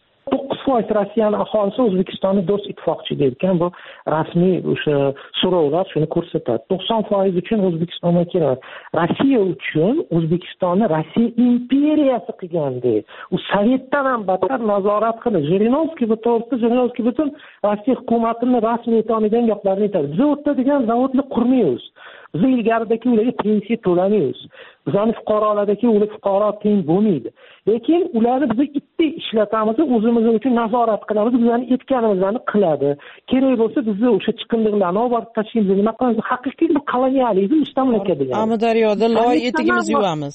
[SPEAKER 11] 9% Rossiyaning aholisi O'zbekistonni do'st ittifoqchi deyotgan bu rasmiy o'sha so'rovlar shuni ko'rsatadi. 90% uchun O'zbekistonga kerak. Rossiya uchun O'zbekistonni Rossiya imperiyasi qilgandek, u Sovetdan ham battar nazorat qildi. Jirinovskiy bu to'g'risida Jirinovskiy butun Rossiya hukumatini rasmiy eta olmagan gaplarni aytadi. Biz o'rta degan zavodni qurmaymiz. Biz ilgaridagi ularga pensiya to'lamaymiz. Bizning fuqarolardagi ular fuqaro teng bo'lmaydi. Lekin ularni biz itni ishlatamiz, o'zimiz uchun nazorat qilamiz, bizlarni aytganimizni qiladi. Kerak bo'lsa bizni o'sha chiqindilarni olib tashlaymiz. Nima qilamiz? Haqiqiy bu kolonializm mustamlaka degan.
[SPEAKER 9] Amudaryoda loy etigimizni yuvamiz.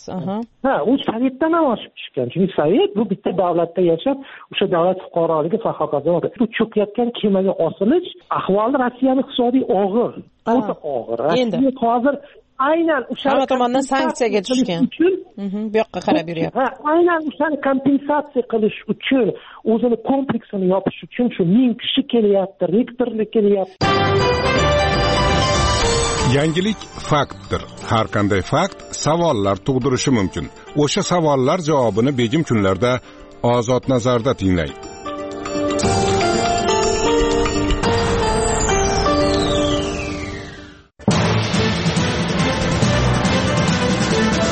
[SPEAKER 11] U Sovetdan ham oshib tushgan. Chunki Sovet bu bitta davlatda yashab, o'sha davlat fuqaroligi va hokazo. Bu cho'kayotgan kemaga osilish ahvoli Rossiyaning iqtisodiy og'ir. O'ta og'ir. Rossiya hozir aynan o'sha
[SPEAKER 9] tomondan sanksiyaga tushgan. Bu yoqqa qarab yuryapti.
[SPEAKER 11] Aynan o'shani kompensatsiya qilish uchun, o'zini kompleksini yopish uchun shu 1000 kishi kelyapti, rektorlik kelyapti.
[SPEAKER 10] Yangilik faktdir. Har qanday fakt savollar tug'dirishi mumkin. O'sha savollar javobini begim kunlarda Ozod nazarda tinglang.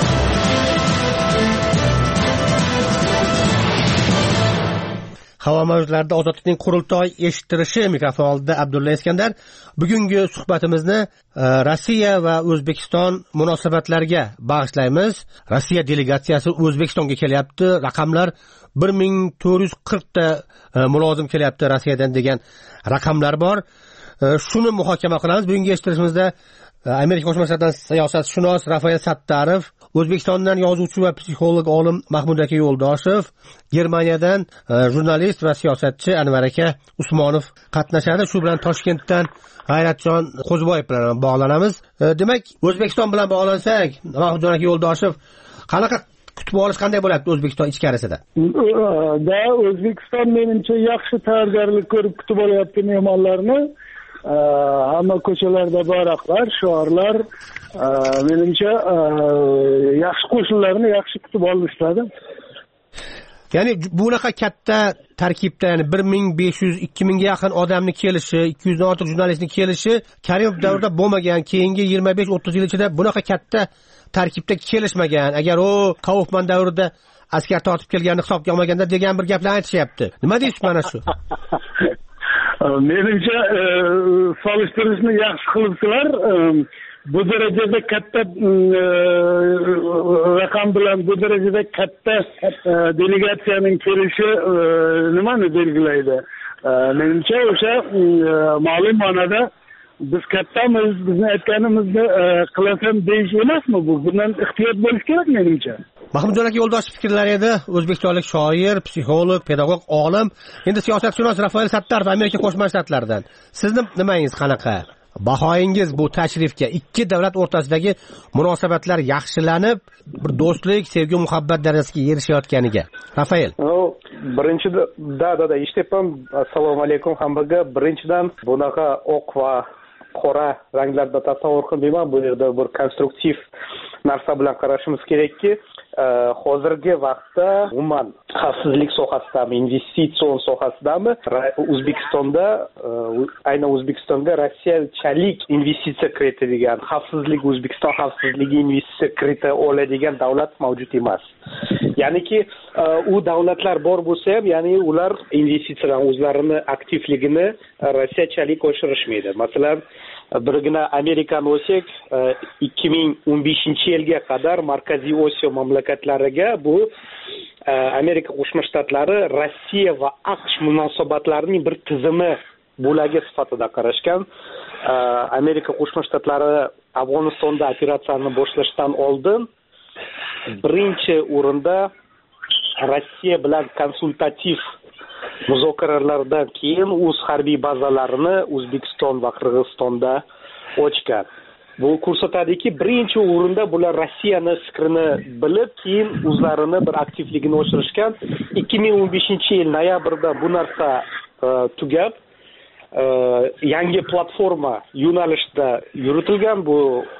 [SPEAKER 4] Havo mavzularida ozodlikning qurultoy eshittirishi mikrofon oldida Abdulla Iskandar. Bugungi suhbatimizni Rossiya va O'zbekiston munosabatlariga bag'ishlaymiz. Rossiya delegatsiyasi O'zbekistonga kelyapti. Raqamlar 1440 ta mulozim kelyapti Rossiyadan degan raqamlar bor. Shuni muhokama qilamiz. Bugungi eshittirishimizda Amerika Qo'shma Shtatlari siyosatshunos Rafael Sattarov, O'zbekistondan yozuvchi va psixolog olim Mahmud aka Yo'ldoshev, Germaniyadan jurnalist va siyosatchi Anvar aka Usmonov qatnashadi. Shu bilan Toshkentdan G'ayratjon Qo'ziboyev bilan bog'lanamiz. Demak, O'zbekiston bilan bog'lansak, Mahmud aka Yo'ldoshev, qanaqa kutib olish qanday bo'lyapti O'zbekiston ichkarisida?
[SPEAKER 12] O'zbekiston menimcha yaxshi tayyorgarlik ko'rib kutib olyapti mehmonlarni. Hamma ko'chalarda bayroqlar, shiorlar, menimcha yaxshi qo'shinlarni yaxshi kutib olishadi.
[SPEAKER 4] Ya'ni bunaqa katta tarkibda, ya'ni 1500-2000 ga yaqin odamni kelishi, 200 dan ortiq jurnalistning kelishi Karimov davrida bo'lmagan, keyingi 25-30 yil ichida bunaqa katta tarkibda kelishmagan. Agar u Kaufman davrida askar tortib kelganini hisobga olmaganda degan bir gaplar aytishyapti. Nima deysiz mana shu?
[SPEAKER 12] Menimcha solishtirishni yaxshi qilibsizlar. Bu darajada katta raqam bilan bu darajada katta delegatsiyaning kelishi nimani belgilaydi? Menimcha o'sha ma'lum ma'noda biz kattamiz, bizni aytganimizni qilasan deyish emasmi bu? Bundan ehtiyot bo'lish kerak menimcha.
[SPEAKER 4] Mahmudjon aka Yo'ldoshev fikrlari edi. O'zbekistonlik shoir, psixolog, pedagog, olim, endi siyosatshunos Rafael Sattarov Amerika Qo'shma Shtatlaridan. Sizning nimangiz qanaqa? Bahoyingiz bu tashrifga, ikki davlat o'rtasidagi munosabatlar yaxshilanib, bir do'stlik, sevgi, muhabbat darajasiga erishayotganiga. Rafael.
[SPEAKER 13] Birinchidan, eshityapman. Assalomu alaykum hammaga. Birinchidan bunaqa oq va qora ranglarda tasavvur qilmayman. Bu yerda bir konstruktiv narsa bilan qarashimiz kerakki, hozirgi vaqtda umuman xavfsizlik sohasidami, investitsion sohasidami O'zbekistonda, aynan O'zbekistonga rossiyachalik investitsiya kiritadigan, xavfsizlik, O'zbekiston xavfsizligi investitsiya kirita oladigan davlat mavjud emas. Ya'niki u davlatlar bor bo'lsa ham, ya'ni ular investitsiyalar o'zlarini aktivligini rossiyachalik oshirishmaydi. Masalan, birgina Amerikani olsak, 2015-yilga qadar Markaziy Osiyo mamlakatlariga bu Amerika Qo'shma Shtatlari Rossiya va AQSh munosabatlarining bir tizimi bo'lagi sifatida qarashgan. Amerika Qo'shma Shtatlari Afg'onistonda operatsiyani boshlashdan oldin birinchi o'rinda Rossiya bilan konsultativ muzokaralardan keyin o'z harbiy bazalarini O'zbekiston va Qirg'izistonda ochgan. Bu ko'rsatadiki, birinchi o'rinda bular Rossiyani fikrini bilib, keyin o'zlarini bir aktivligini oshirishgan. 2015-yil noyabrda bu narsa tugab, yangi platforma yo'nalishda yuritilgan. Bu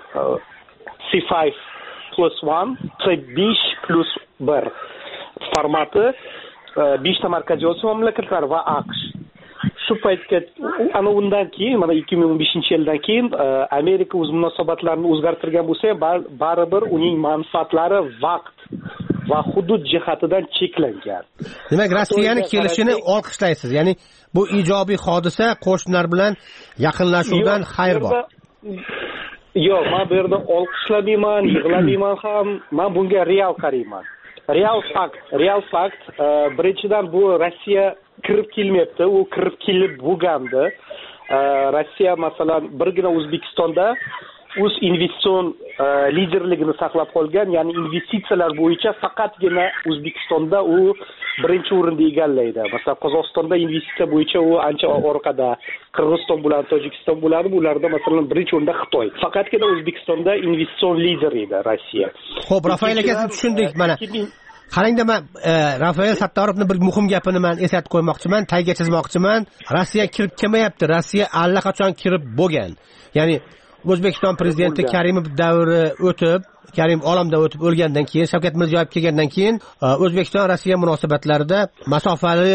[SPEAKER 13] C5+1, C5+1 formati 5 ta Markaziy Osiyo mamlakatlari va AQSh. Shu paytga ana undan keyin, mana 2015-yildan keyin Amerika o'z munosabatlarini o'zgartirgan bo'lsa ham, baribir uning manfaatlari vaqt va hudud jihatidan cheklangan.
[SPEAKER 4] Demak, Rossiyani kelishini olqishlaysiz. Ya'ni bu ijobiy hodisa, qo'shnilar bilan yaqinlashuvdan xayr bor.
[SPEAKER 13] Yo'q, men bu yerda olqishlamayman, yig'lamayman ham. Men bunga real qarayman. Real fakt. Birinchidan bu Rossiya kirib kelmayapti, u kirib kelib bo'lgandi. Rossiya masalan birgina O'zbekistonda o'z investitsion liderligini saqlab qolgan, ya'ni investitsiyalar bo'yicha faqatgina O'zbekistonda u birinchi o'rinni egallaydi. Masalan, Qozog'istonda investitsiya bo'yicha u ancha orqada, Qirg'iziston bilan Tojikiston bo'ladi, ularda masalan birinchi o'rinda Xitoy. Faqatgina O'zbekistonda investitsion lider edi Rossiya.
[SPEAKER 4] Xo'p, Rafael aka, siz tushundik mana. Qarangda, men Rafael Sattarovning bir muhim gapini men eslatib qo'ymoqchiman, tayga chizmoqchiman. Rossiya kirib kelmayapti, Rossiya allaqachon kirib bo'lgan. Ya'ni O'zbekiston prezidenti Karimov davri o'tib, Karimov olamdan o'tib o'lgandan keyin, Shavkat Mirziyoyev kelgandan keyin O'zbekiston Rossiya munosabatlarida masofali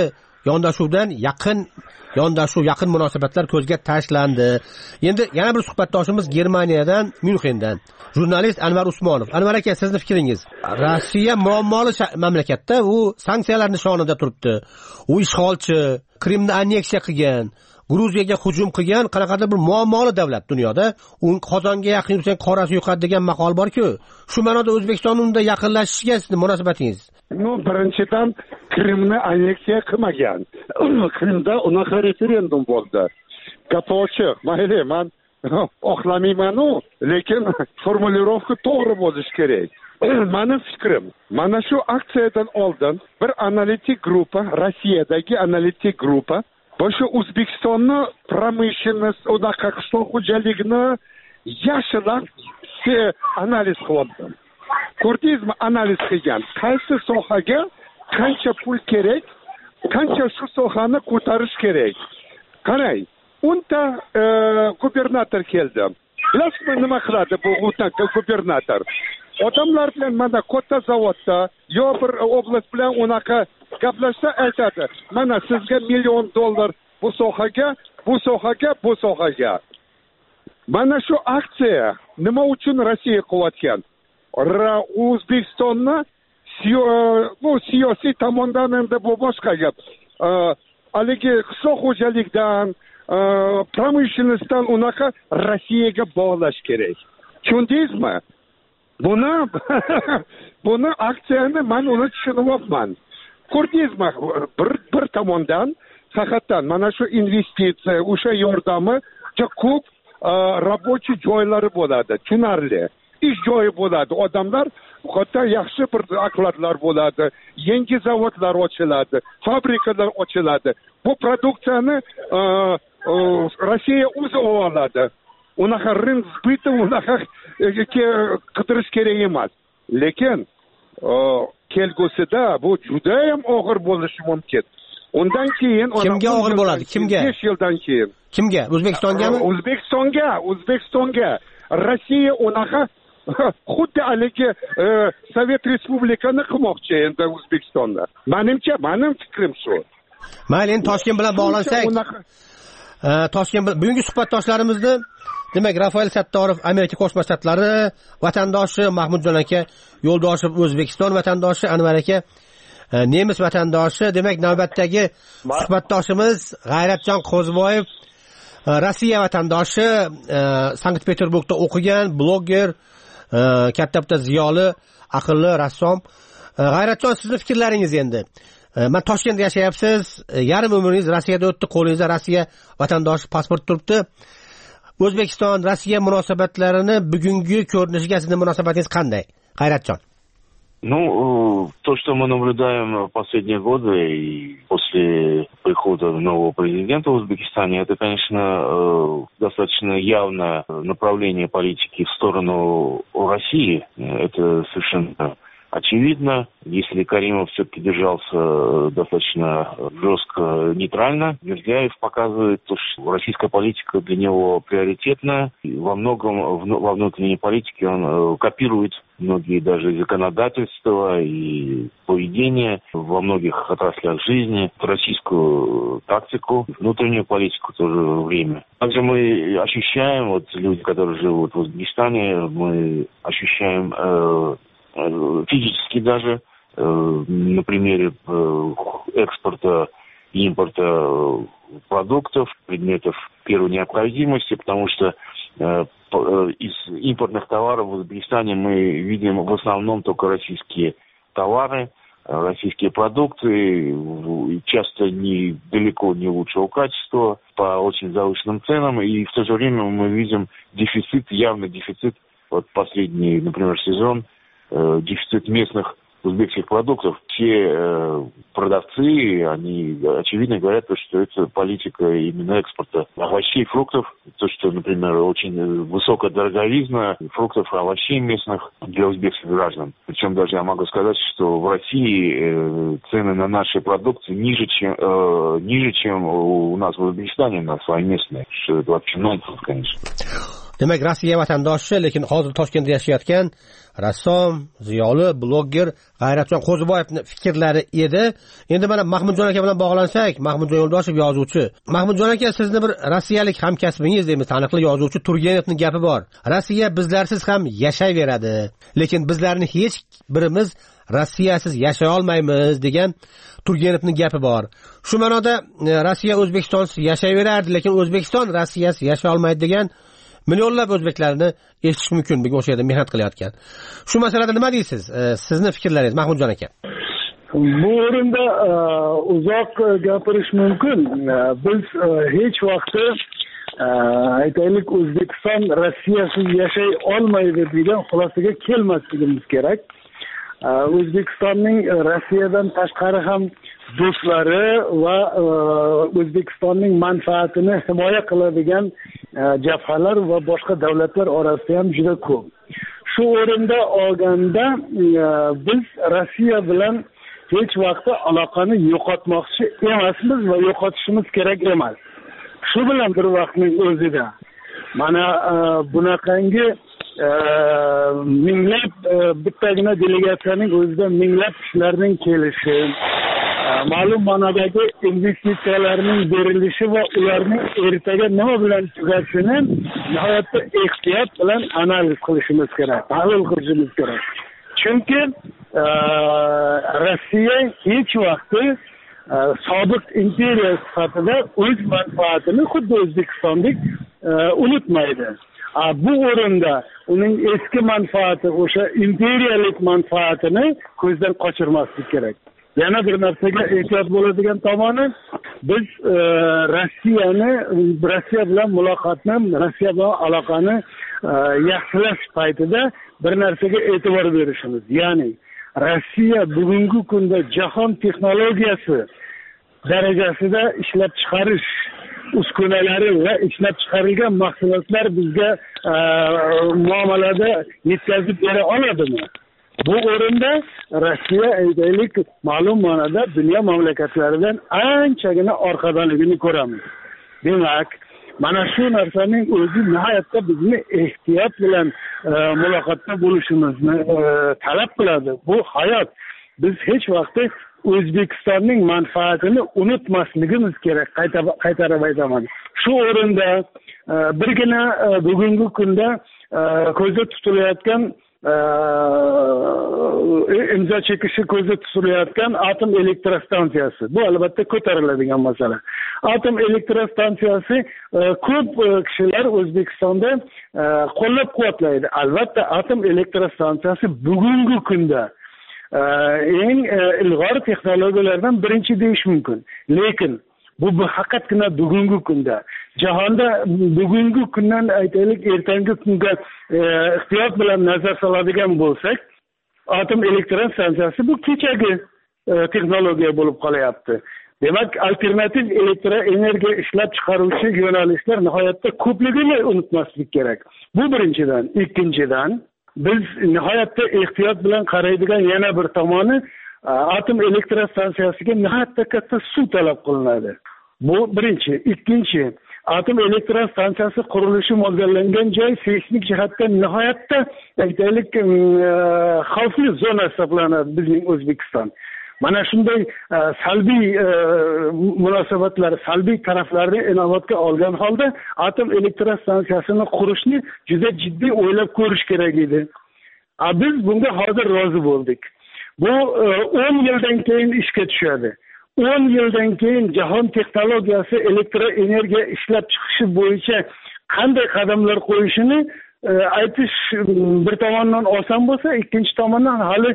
[SPEAKER 4] yondashuvdan yaqin munosabatlar ko'zga tashlandi. Endi yana bir suhbatdoshimiz Germaniyadan, Myunxendan, jurnalist Anvar Usmonov. Anvar aka, sizning fikringiz? Rossiya muammoli mamlakatda, u sanksiyalar nishonida turibdi. U ishg'olchi, Qrimni anneksiya qilgan, Gruziyaga hujum qilgan, qanaqadir bir muammoli davlat dunyoda. U qozonga yaqin yursang qorasi yuqadi degan maqol bor-ku. Shu ma'noda O'zbekiston unda yaqinlashishiga sizning munosabatingiz?
[SPEAKER 12] Birinchidan Qrimni anneksiya qilmagan. Qrimda unaqa referendum bo'ldi. Gap ochiq. Mayli, men oqlamayman-u, lekin formulirovka to'g'ri bo'lishi kerak. Mening fikrim, mana shu aksiyadan oldin bir analitik gruppa, Rossiyadagi analitik gruppa Boşu O'zbekistonni pромышленность, unaqa qishloq xo'jaligini yaxshilab analiz qildi. Ko'rdingizmi, analiz qilgan. Qaysi sohaga qancha pul kerak, qancha shu sohani ko'tarish kerak. Qarang, unda gubernator keldi. Bilasizmi nima qiladi bu gubernator? Odamlar bilan mana katta zavodda yo bir oblast bilan unaqa gaplashsa aytadi. Mana sizga $1 million bu sohaga. Mana shu aksiya nima uchun Rossiya qilayotgan? O'zbekistonni bu siyosiy tomondan endi bu boshqa gap. Haligi qishloq xo'jalikdan, pромышленностьdan unaqa Rossiyaga bog'lash kerak. Tushundingizmi? Buni aksiyani men uni tushunyapman. Ko'rdingizmi? Bir tomondan haqiqatan mana shu investitsiya, o'sha yordami juda ko'p rabochiy joylari bo'ladi, tushunarli. Ish joyi bo'ladi, odamlar katta yaxshi bir okladlar bo'ladi, yangi zavodlar ochiladi, fabrikalar ochiladi. Bu produksiyani Rossiya o'zi oladi. Unaqa rynk zbyta, unaqa qidirish kerak emas. Lekin kelgusida bu juda ham og'ir bo'lishi mumkin. Undan keyin
[SPEAKER 4] kimga og'ir bo'ladi? Kimga?
[SPEAKER 12] 5 yildan keyin.
[SPEAKER 4] Kimga? O'zbekistongami?
[SPEAKER 12] O'zbekistonga. Rossiya unaqa xuddi haligi Sovet Respublikasini qilmoqchi endi O'zbekistonda. Mening fikrim shu.
[SPEAKER 4] Mayli, endi Toshkent bilan bog'lansak. Toshkent bugungi suhbatdoshlarimizni, demak, Rafael Sattorov Amerika Qo'shma Shtatlari vatandoshi, Mahmudjon aka Yo'ldoshev O'zbekiston vatandoshi, Anvar aka nemis vatandoshi. Demak, navbatdagi suhbatdoshimiz G'ayratjon Qo'ziboyev Rossiya vatandoshi, Sankt-Peterburgda o'qigan, bloger, katta ziyoli, aqlli rassom. G'ayratjon, sizning fikrlaringiz endi? Men Toshkentda yashayapsiz, yarim umringiz Rossiyada o'tdi, qo'lingizda Rossiya vatandoshi pasport turibdi. O'zbekiston Rossiya munosabatlarini bugungi ko'rinishiga sizning munosabatingiz qanday? G'ayratjon.
[SPEAKER 14] То, что мы наблюдаем в последние годы и после прихода нового президента в Узбекистане, это, конечно, достаточно явное направление политики в сторону России. Это совершенно очевидно. Если Каримов все-таки держался достаточно жестко, нейтрально, Мирзияев показывает, что российская политика для него приоритетна. И во многом во внутренней политике он копирует многие даже законодательства и поведение во многих отраслях жизни, российскую тактику, внутреннюю политику в то же время. Также мы ощущаем, вот люди, которые живут в Узбекистане, мы ощущаем физически даже на примере экспорта и импорта продуктов, предметов первой необходимости, потому что из импортных товаров в Узбекистане мы видим в основном только российские товары, российские продукты, часто далеко не лучшего качества, по очень завышенным ценам, и в то же время мы видим дефицит, явный дефицит, вот последний, например, сезон, дефицит местных узбекских продуктов. Все продавцы, они очевидно говорят, что это политика именно экспорта овощей, фруктов. То, что, например, очень высокая дороговизна фруктов и овощей местных для узбекских граждан. Причем даже я могу сказать, что в России цены на наши продукты ниже, чем у нас в Узбекистане, на свои местные. Что это вообще нонсенс, конечно.
[SPEAKER 4] Demak, Rossiya vatandoshi, lekin hozir Toshkentda yashayotgan rassom, ziyoli, blogger G'ayratjon Qo'ziboyevning fikrlari edi. Endi mana Mahmudjon aka bilan bog'lansak, Mahmudjon Yo'ldoshev yozuvchi. Mahmudjon aka, sizni bir rossiyalik hamkasbingiz deymiz, taniqli yozuvchi Turgenevning gapi bor. Rossiya bizlarsiz ham yashayveradi, lekin bizlarni hech birimiz Rossiyasiz yashay olmaymiz degan Turgenevning gapi bor. Shu ma'noda Rossiya O'zbekistonsiz yashayveradi, lekin O'zbekiston Rossiyasiz yashay olmaydi degan millionlab o'zbeklarni eshitish mumkin, bugun o'sha yerda mehnat qilayotgan. Shu masalada nima deysiz? Sizni fikrlaringiz, Mahmudjon aka.
[SPEAKER 12] Bu o'rinda uzoq gapirish mumkin. Biz hech vaqtda aytaylik O'zbekiston Rossiyasiz yashay olmaydi degan xulosaga kelmasligimiz kerak. O'zbekistonning Rossiyadan tashqari ham do'stlari va O'zbekistonning manfaatini himoya qiladigan jabhalar va boshqa davlatlar orasida ham juda ko'p. Shu o'rinda olganda biz Rossiya bilan hech vaqtda aloqani yo'qotmoqchi emasmiz va yo'qotishimiz kerak emas. Shu bilan bir vaqtning o'zida mana bunaqangi minglab bittagina delegatsiyaning o'zida minglab kishilarning kelishi, ma'lum ma'nodagi investitsiyalarning berilishi va ularning ertaga nima bilan tugashini nihoyatda ehtiyot bilan analiz qilishimiz kerak, tahlil qilishimiz kerak. Chunki Rossiya hech vaqtda sobiq imperiya sifatida o'z manfaatini xuddi O'zbekistondek unutmaydi. Bu o'rinda uning eski manfaati, o'sha imperiyalik manfaatini ko'zdan qochirmaslik kerak. Yana bir narsaga ehtiyot bo'ladigan tomoni, biz Rossiya bilan muloqotni, Rossiya bilan aloqani yaxshilash paytida bir narsaga e'tibor berishimiz. Ya'ni Rossiya bugungi kunda jahon texnologiyasi darajasida ishlab chiqarish uskunalari va ishlab chiqarilgan mahsulotlar bizga muomalada yetkazib bera oladimi? Bu o'rinda Rossiya aytaylik ma'lum ma'noda dunyo mamlakatlaridan anchagina orqadaligini ko'ramiz. Demak, mana shu narsaning o'zi nihoyatda bizni ehtiyot bilan muloqotda bo'lishimizni talab qiladi. Bu hayot. Biz hech vaqtda O'zbekistonning manfaatini unutmasligimiz kerak, qaytarib aytaman. Shu o'rinda birgina bugungi kunda ko'zda tutilayotgan imzo chekishi ko'zda tutilayotgan atom elektrostansiyasi. Bu albatta ko'tariladigan masala. Atom elektrostansiyasi ko'p kishilar O'zbekistonda qo'llab-quvvatlaydi. Albatta atom elektrostansiyasi bugungi kunda eng ilg'or texnologiyalardan birinchi deyish mumkin. Lekin bu faqatgina bugungi kunda. Jahonda bugungi kundan aytaylik ertangi kunga ehtiyot bilan nazar soladigan bo'lsak, atom elektrostansiyasi bu kechagi texnologiya bo'lib qolyapti. Demak, alternativ elektroenergiya ishlab chiqaruvchi yo'nalishlar nihoyatda ko'pligini unutmaslik kerak. Bu birinchidan. Ikkinchidan, biz nihoyatda ehtiyot bilan qaraydigan yana bir tomoni, atom elektrostansiyasiga nihoyatda katta suv talab qilinadi. Bu birinchi. Ikkinchi, atom elektrostansiyasi qurilishi mo'ljallangan joy seysmik jihatdan nihoyatda aytaylik xavfli zona hisoblanadi bizning O'zbekiston. Mana shunday salbiy munosabatlar, salbiy taraflarni inobatga olgan holda atom elektrostansiyasini qurishni juda jiddiy o'ylab ko'rish kerak edi. Biz bunga hozir rozi bo'ldik. Bu 10 yildan keyin ishga tushadi. 10 yildan keyin jahon texnologiyasi elektroenergiya ishlab chiqishi bo'yicha qanday qadamlar qo'yishini aytish bir tomondan oson bo'lsa, ikkinchi tomondan hali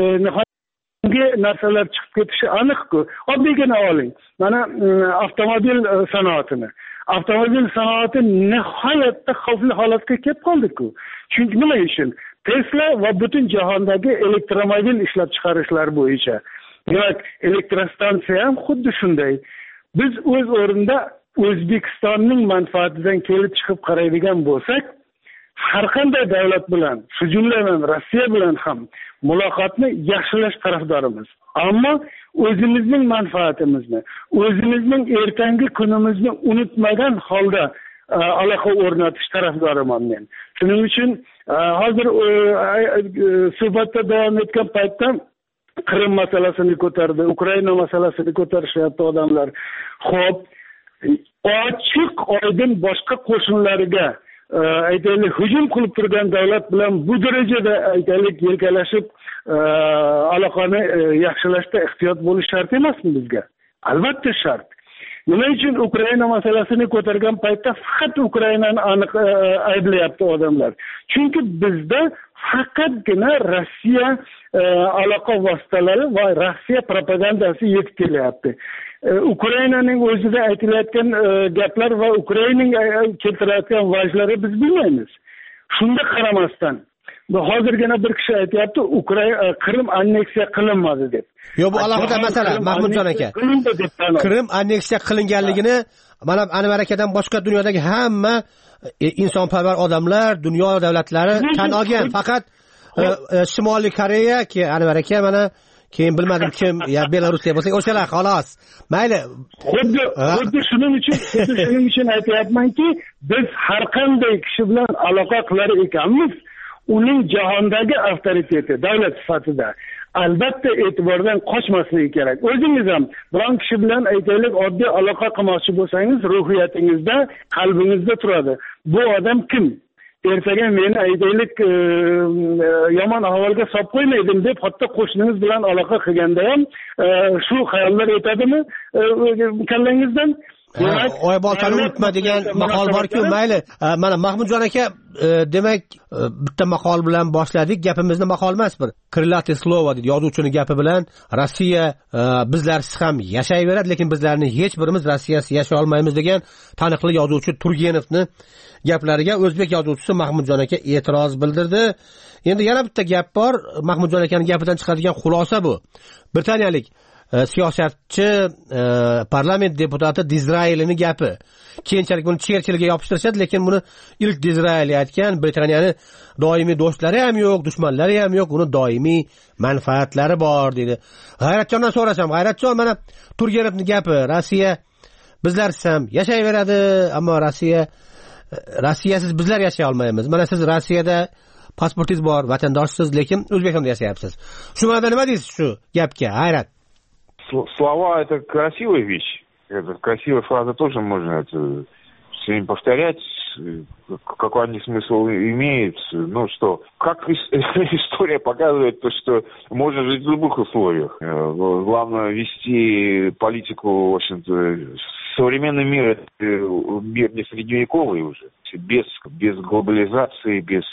[SPEAKER 12] narsalar chiqib ketishi aniq-ku. Oddiygina oling. Mana avtomobil sanoatini. Avtomobil sanoati nihoyatda xavfli holatga kelib qoldi-ku. Chunki nima uchun? Tesla va butun jahondagi elektromobil ishlab chiqarishlar bo'yicha. Demak, elektrostansiya ham xuddi shunday. Biz o'z o'rinda O'zbekistonning manfaatidan kelib chiqib qaraydigan bo'lsak, har qanday davlat bilan, shu jumladan Rossiya bilan ham muloqotni yaxshilash tarafdorimiz. Ammo o'zimizning manfaatimizni, o'zimizning ertangi kunimizni unutmagan holda aloqa o'rnatish tarafdoriman men. Shuning uchun hozir suhbatda davom etgan paytda Qrim masalasini ko'tardi, Ukraina masalasini ko'tarishyapti odamlar. Xo'p, ochiq oydin boshqa qo'shinlariga aytaylik hujum qilib turgan davlat bilan bu darajada aytaylik yelkalashib aloqani yaxshilashda ehtiyot bo'lish shart emasmi bizga? Albatta shart. Nima uchun Ukraina masalasini ko'targan paytda faqat Ukrainani aniq ayblayapti odamlar? Chunki bizda faqatgina Rossiya aloqa vositalari va Rossiya propagandasi yetib kelyapti. Ukrainaning o'zida aytilayotgan gaplar va Ukrainaning keltirayotgan vajlari biz bilmaymiz. Shunda qaramasdan hozirgina bir kishi aytayapti, Qrim anneksiya qilinmadi deb.
[SPEAKER 4] Yo'q, bu alohida masala, Mahmudjon aka. Qrim anneksiya qilinganligini mana Anvar akadan boshqa dunyodagi hamma insonparvar odamlar, dunyo davlatlari tan olgan. Faqat Shimoliy Koreya, ki Anvar aka mana keyin bilmadim kim, ya Belorussiya bo'lsa, o'shalar xolos. Mayli. Xuddi shuning uchun aytayapmanki, biz har qanday kishi bilan aloqa qilar ekanmiz, uning jahondagi avtoriteti davlat sifatida albatta e'tibordan qochmasligi kerak. O'zingiz ham biron kishi bilan aytaylik oddiy aloqa qilmoqchi bo'lsangiz, ruhiyatingizda, qalbingizda turadi. Bu odam kim? Ertaga meni aytaylik yomon ahvolga solib qo'ymaydim deb hatto qo'shningiz bilan aloqa qilganda ham shu xayollar o'tadimi kallangizdan? Oy boltani unutma degan maqol bor-ku, mayli. Mana Mahmudjon aka, demak bitta maqol bilan boshladik. Gapimizni maqol emas, bir Krылатое слово deydi, yozuvchining gapi bilan Rossiya bizlarsiz ham yashayveradi, lekin bizlarning hech birimiz Rossiyasiz yashay olmaymiz degan taniqli yozuvchi Turgenovning gaplariga o'zbek yozuvchisi Mahmudjon aka e'tiroz bildirdi. Endi yana bitta gap bor, Mahmudjon akaning gapidan chiqadigan xulosa bu. Britaniyalik siyosatchi, parlament deputati Dizraelining gapi. Keyinchalik buni Cherchillga yopishtirishadi, lekin buni ilk Dizraeli aytgan. Britaniyani doimiy do'stlari ham yo'q, dushmanlari ham yo'q, uni doimiy manfaatlari bor dedi. G'ayratjondan so'rasam, G'ayratjon, mana Turgenovning gapi, Rossiya bizlarsiz ham yashayveradi, ammo Rossiyasiz bizlar yashay olmaymiz. Mana siz Rossiyada pasportingiz bor, vatandoshsiz, lekin O'zbekistonda yashayapsiz. Shu ma'noda nima deysiz shu gapga? Hayrat.
[SPEAKER 14] Слова — это красивая вещь. Это красивая фраза тоже можно все время повторять. Какой они смысл имеет? Ну что, как история показывает, то, что можно жить в любых условиях. Главное вести политику, в общем-то, современный мир — это мир не средневековый уже. Без глобализации, без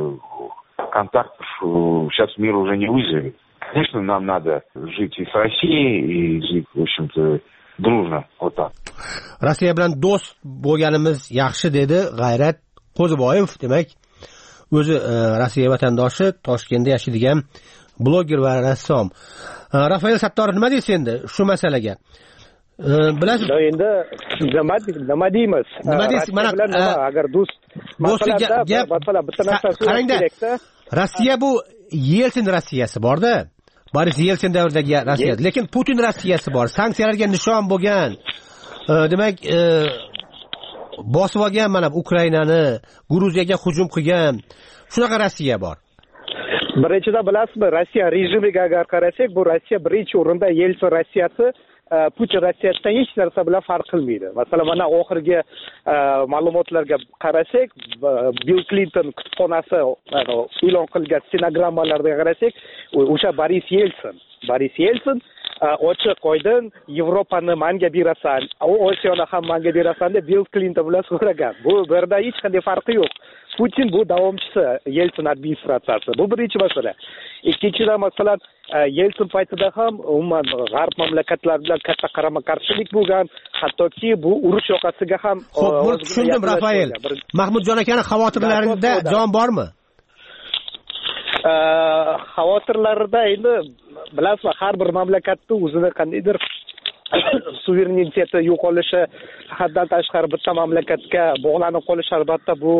[SPEAKER 14] контактов сейчас мир уже не выживет. Конечно, нам надо жить и с Россией, и жить, в общем-то, дружно, вот так.
[SPEAKER 4] Rossiya bilan do'st bo'lganimiz yaxshi dedi G'ayrat Qo'ziboyev. Demak, o'zi Rossiya vatandoshi, Toshkentda yashaydigan bloger va rassom. Rafael Sattorov nima deysiz endi shu masalaga? Bilasiz?
[SPEAKER 13] Endi nima deymiz?
[SPEAKER 4] Nima deysiz? Mana
[SPEAKER 13] agar
[SPEAKER 4] do'stlik gap,
[SPEAKER 13] bitta narsa
[SPEAKER 4] qarangda. Rossiya bu Yeltsin Rossiyasi borda. Boris Yeltsin davridagi Rossiya, lekin Putin Rossiyasi bor. Sanksiyalarga nishon bo'lgan. Demak, bosib olgan mana Ukrainani, Gruziyaga hujum qilgan. Shunaqa Rossiya bor.
[SPEAKER 13] Birinchidan bilasizmi, Rossiya rejimiga agar qarasak, bu Rossiya birinchi o'rinda, Yeltsin Rossiyasi Putin Rossiyasidan hech narsa bilan farq qilmaydi. Masalan, mana oxirgi ma'lumotlarga qarasak, Bill Clinton kutubxonasi e'lon qilgan stenogrammalarga qarasak, o'sha Boris Yeltsin ochiq oydin Yevropani menga berasan, Osiyoni ham menga berasan deb Bill Clinton bilan so'ragan. Bu yerda hech qanday farqi yo'q. Putin bu davomchisi Yeltsin administratsiyasi. Bu birinchi masala. Ikkinchidan, masalan, Yeltsin paytida ham umuman g'arb mamlakatlar bilan katta qarama-qarshilik bo'lgan, hattoki bu urush yoqasiga ham.
[SPEAKER 4] Xo'p, tushundim, Rafael. Mahmudjon akaning xavotirlarida jon bormi?
[SPEAKER 13] Xavotirlarida endi bilasizmi, har bir mamlakatning o'zida qandaydir suvereniteti yo'qolishi, haddan tashqari bitta mamlakatga bog'lanib qolish albatta bu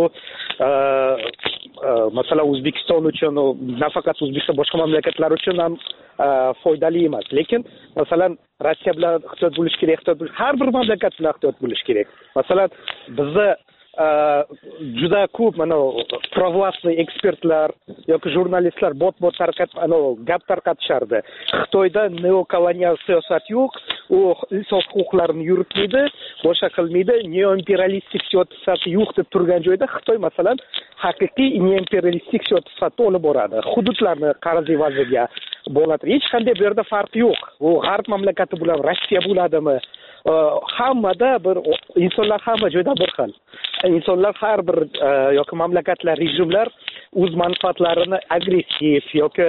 [SPEAKER 13] masalan O'zbekiston uchun, nafaqat O'zbekiston, boshqa mamlakatlar uchun ham foydali emas. Lekin masalan Rossiya bilan ehtiyot bo'lish kerak, har bir mamlakat bilan ehtiyot bo'lish kerak. Masalan, bizni juda ko'p mana провластный ekspertlar yoki jurnalistlar bot gap tarqatishardi. Xitoyda neokolonial siyosat yo'q, u inson huquqlarini yuritmaydi, boshqa qilmaydi, neoimperialistik siyosat yo'q deb turgan joyda Xitoy masalan haqiqiy neoimperialistik siyosatni olib boradi. Hududlarni qarzi vazirga bo'ladi. Hech qanday bu yerda farq yo'q. U g'arb mamlakati bilan Rossiya bo'ladimi? Hammada bir insonlar hamma joyda bir xil. İnsanlar har bir yoki mamlakatlar, rejimlar o'z manfaatlarini agressiv yoki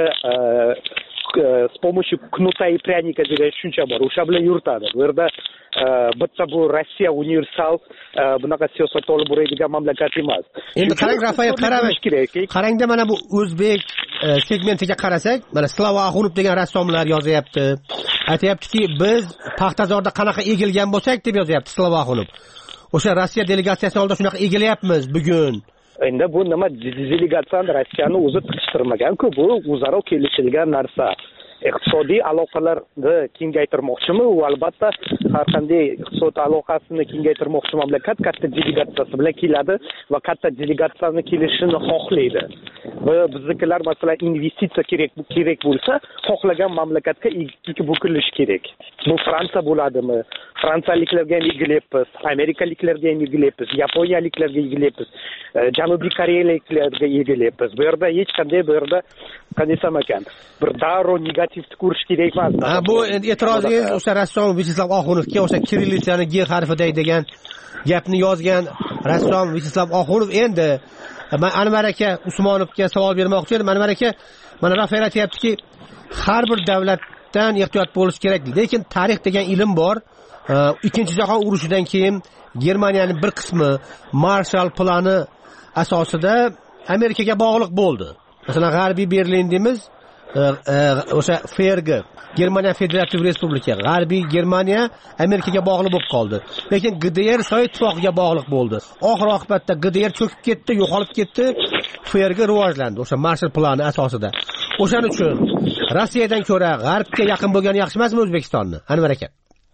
[SPEAKER 13] с помощью кнута и пряника degan tushuncha bor. O'sha bilan yuritadi. Bu yerda bitta bu Rossiya universal bunaqa siyosat olib boradigan mamlakat emas.
[SPEAKER 4] Endi qarang Rafael, qarangda mana bu o'zbek segmentiga qarasak, mana Slava Axunov degan rassomlar yozyapti. Aytayaptiki, biz Paxtazorda qanaqa egilgan bo'lsak deb yozyapti Slava Axunov. O'sha Rossiya delegatsiyasi oldida shunaqa egilyapmiz bugun.
[SPEAKER 13] Endi bu nima delegatsiyani Rossiyani o'zi tiqishtirmagan-ku, bu o'zaro kelishilgan narsa. Iqtisodiy aloqalarni kengaytirmoqchimi? U albatta har qanday iqtisodiy aloqasini kengaytirmoqchi mamlakat katta delegatsiyasi bilan keladi va katta delegatsiyani kelishini xohlaydi. Va biznikilar masalan investitsiya kerak bo'lsa, xohlagan mamlakatga ikki bukilish kerak. Bu Fransiya bo'ladimi? Fransiyaliklarga ham egilyapmiz, amerikaliklarga ham egilyapmiz, yaponiyaliklarga egilyapmiz, janubiy koreyaliklarga egilyapmiz. Bu yerda hech qanday qanday desam ekan, bir darrov negativni ko'rish kerak emas.
[SPEAKER 4] Bu e'tirozingiz o'sha rassom Vyacheslav Oxunovga o'sha kirillitsani G harfiday degan gapni yozgan rassom Vyacheslav Oxunov endi Anvar aka Usmonovga savol bermoqchi edim. Anvar aka, mana Rafael aytayaptiki, har bir davlatdan ehtiyot bo'lish kerak. Lekin tarix degan ilm bor. Ikkinchi jahon urushidan keyin Germaniyaning bir qismi Marshall plani asosida Amerikaga bog'liq bo'ldi. Masalan, G'arbiy Berlin deymiz, o'sha FRG, Germaniya Federativ Respublika, G'arbiy Germaniya Amerikaga bog'liq bo'lib qoldi. Lekin GDR Sovet ittifoqiga bog'liq bo'ldi. Oxir-oqibatda GDR cho'kib ketdi, yo'qolib ketdi, FRG rivojlandi o'sha Marshall plani asosida. O'shaning uchun Rossiyadan ko'ra G'arbga yaqin bo'lgani yaxshi emasmi O'zbekistonni? Anvar aka.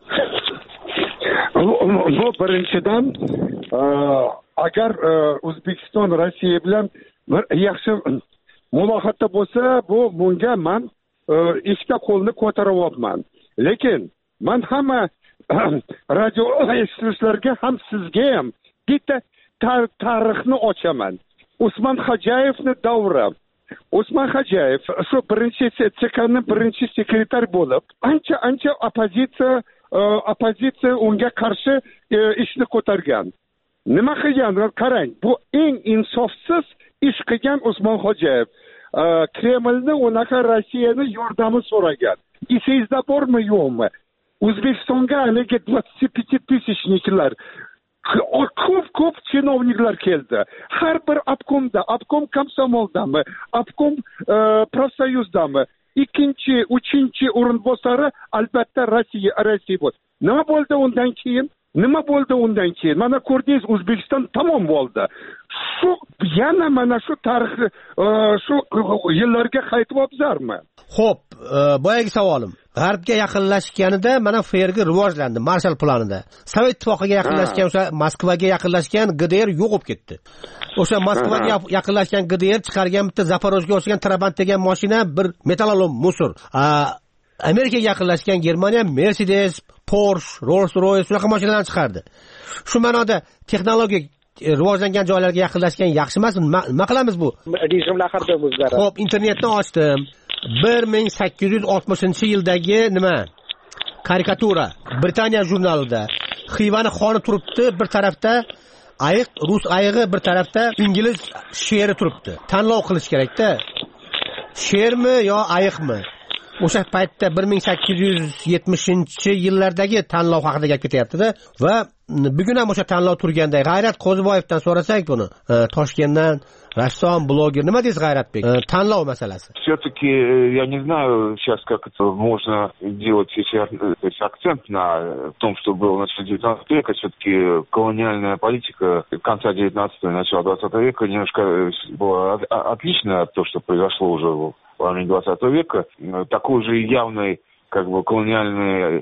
[SPEAKER 15] Bu birinchidan agar O'zbekiston Rossiya bilan bir yaxshi muloqotda bo'lsa, bunga men ikkita qo'lni ko'taryapman. Lekin men hamma radio eshituvchilarga ham sizga ham bitta tarixni ochaman. Usmon Xo'jayevning davri. Usmon Xo'jayev shu birinchi CKning birinchi sekretar bo'lib, ancha opozitsiya unga qarshi ishni ko'targan. Nima qilgan? Qarang, bu eng insofsiz ish qilgan Usmon Xo'jayev. Kremlni unaqa Rossiyani yordami so'ragan. Esingizda bormi, yo'qmi? O'zbekistonga haligi 25 tishniklar ko'p chinovniklar keldi. Har bir obkomda, obkom komsomoldami, obkom profsoyuzdami, ikkinchi, uchinchi o'rinbosari albatta Rossiya bo'ldi. Nima bo'ldi undan keyin? Mana ko'rdingiz, O'zbekiston tamom bo'ldi. Shu yana mana shu tarix shu yillarga qaytyapsizlarmi?
[SPEAKER 4] Xo'p, boyagi savolim. G'arbga yaqinlashganida mana FRG rivojlandi Marshall planida. Sovet ittifoqiga yaqinlashgan, o'sha Moskvaga yaqinlashgan GDR yo'q bo'lib ketdi. O'sha Moskvaga yaqinlashgan GDR chiqargan bitta Zaporojga o'xshagan Trabant degan mashina bir metalolom musor. Amerikaga yaqinlashgan Germaniya Mercedes, Porsche, Rolls-Royce shunaqa mashinalarni chiqardi. Shu ma'noda texnologik rivojlangan joylarga yaqinlashgan yaxshi emasmi? Nima qilamiz bu?
[SPEAKER 13] Rejimlar har doim o'zgaradi.
[SPEAKER 4] Xo'p, internetni ochdim. 1860-yildagi karikatura Britaniya jurnalida Xivani xoni turibdi, bir tarafda ayiq, rus ayig'i, bir tarafda ingliz sheri turibdi. Tanlov qilish kerak-da. Shermi yo ayiqmi? O'sha paytda 1870-yillardagi tanlov haqida gap ketyapti-da va bugun ham o'sha tanlov turganda G'ayrat Qo'ziboyevdan so'rasak buni, Toshkentdan rassom, bloger, nima deysiz G'ayratbek? Tanlov masalasi.
[SPEAKER 14] Все-таки я не знаю сейчас, как это можно делать сейчас акцент на том, что было в начале 19 века. Все-таки колониальная политика конца 19 и начала 20 века немножко была отличная от того, что произошло уже в половине 20 века. Такой же явной колониальной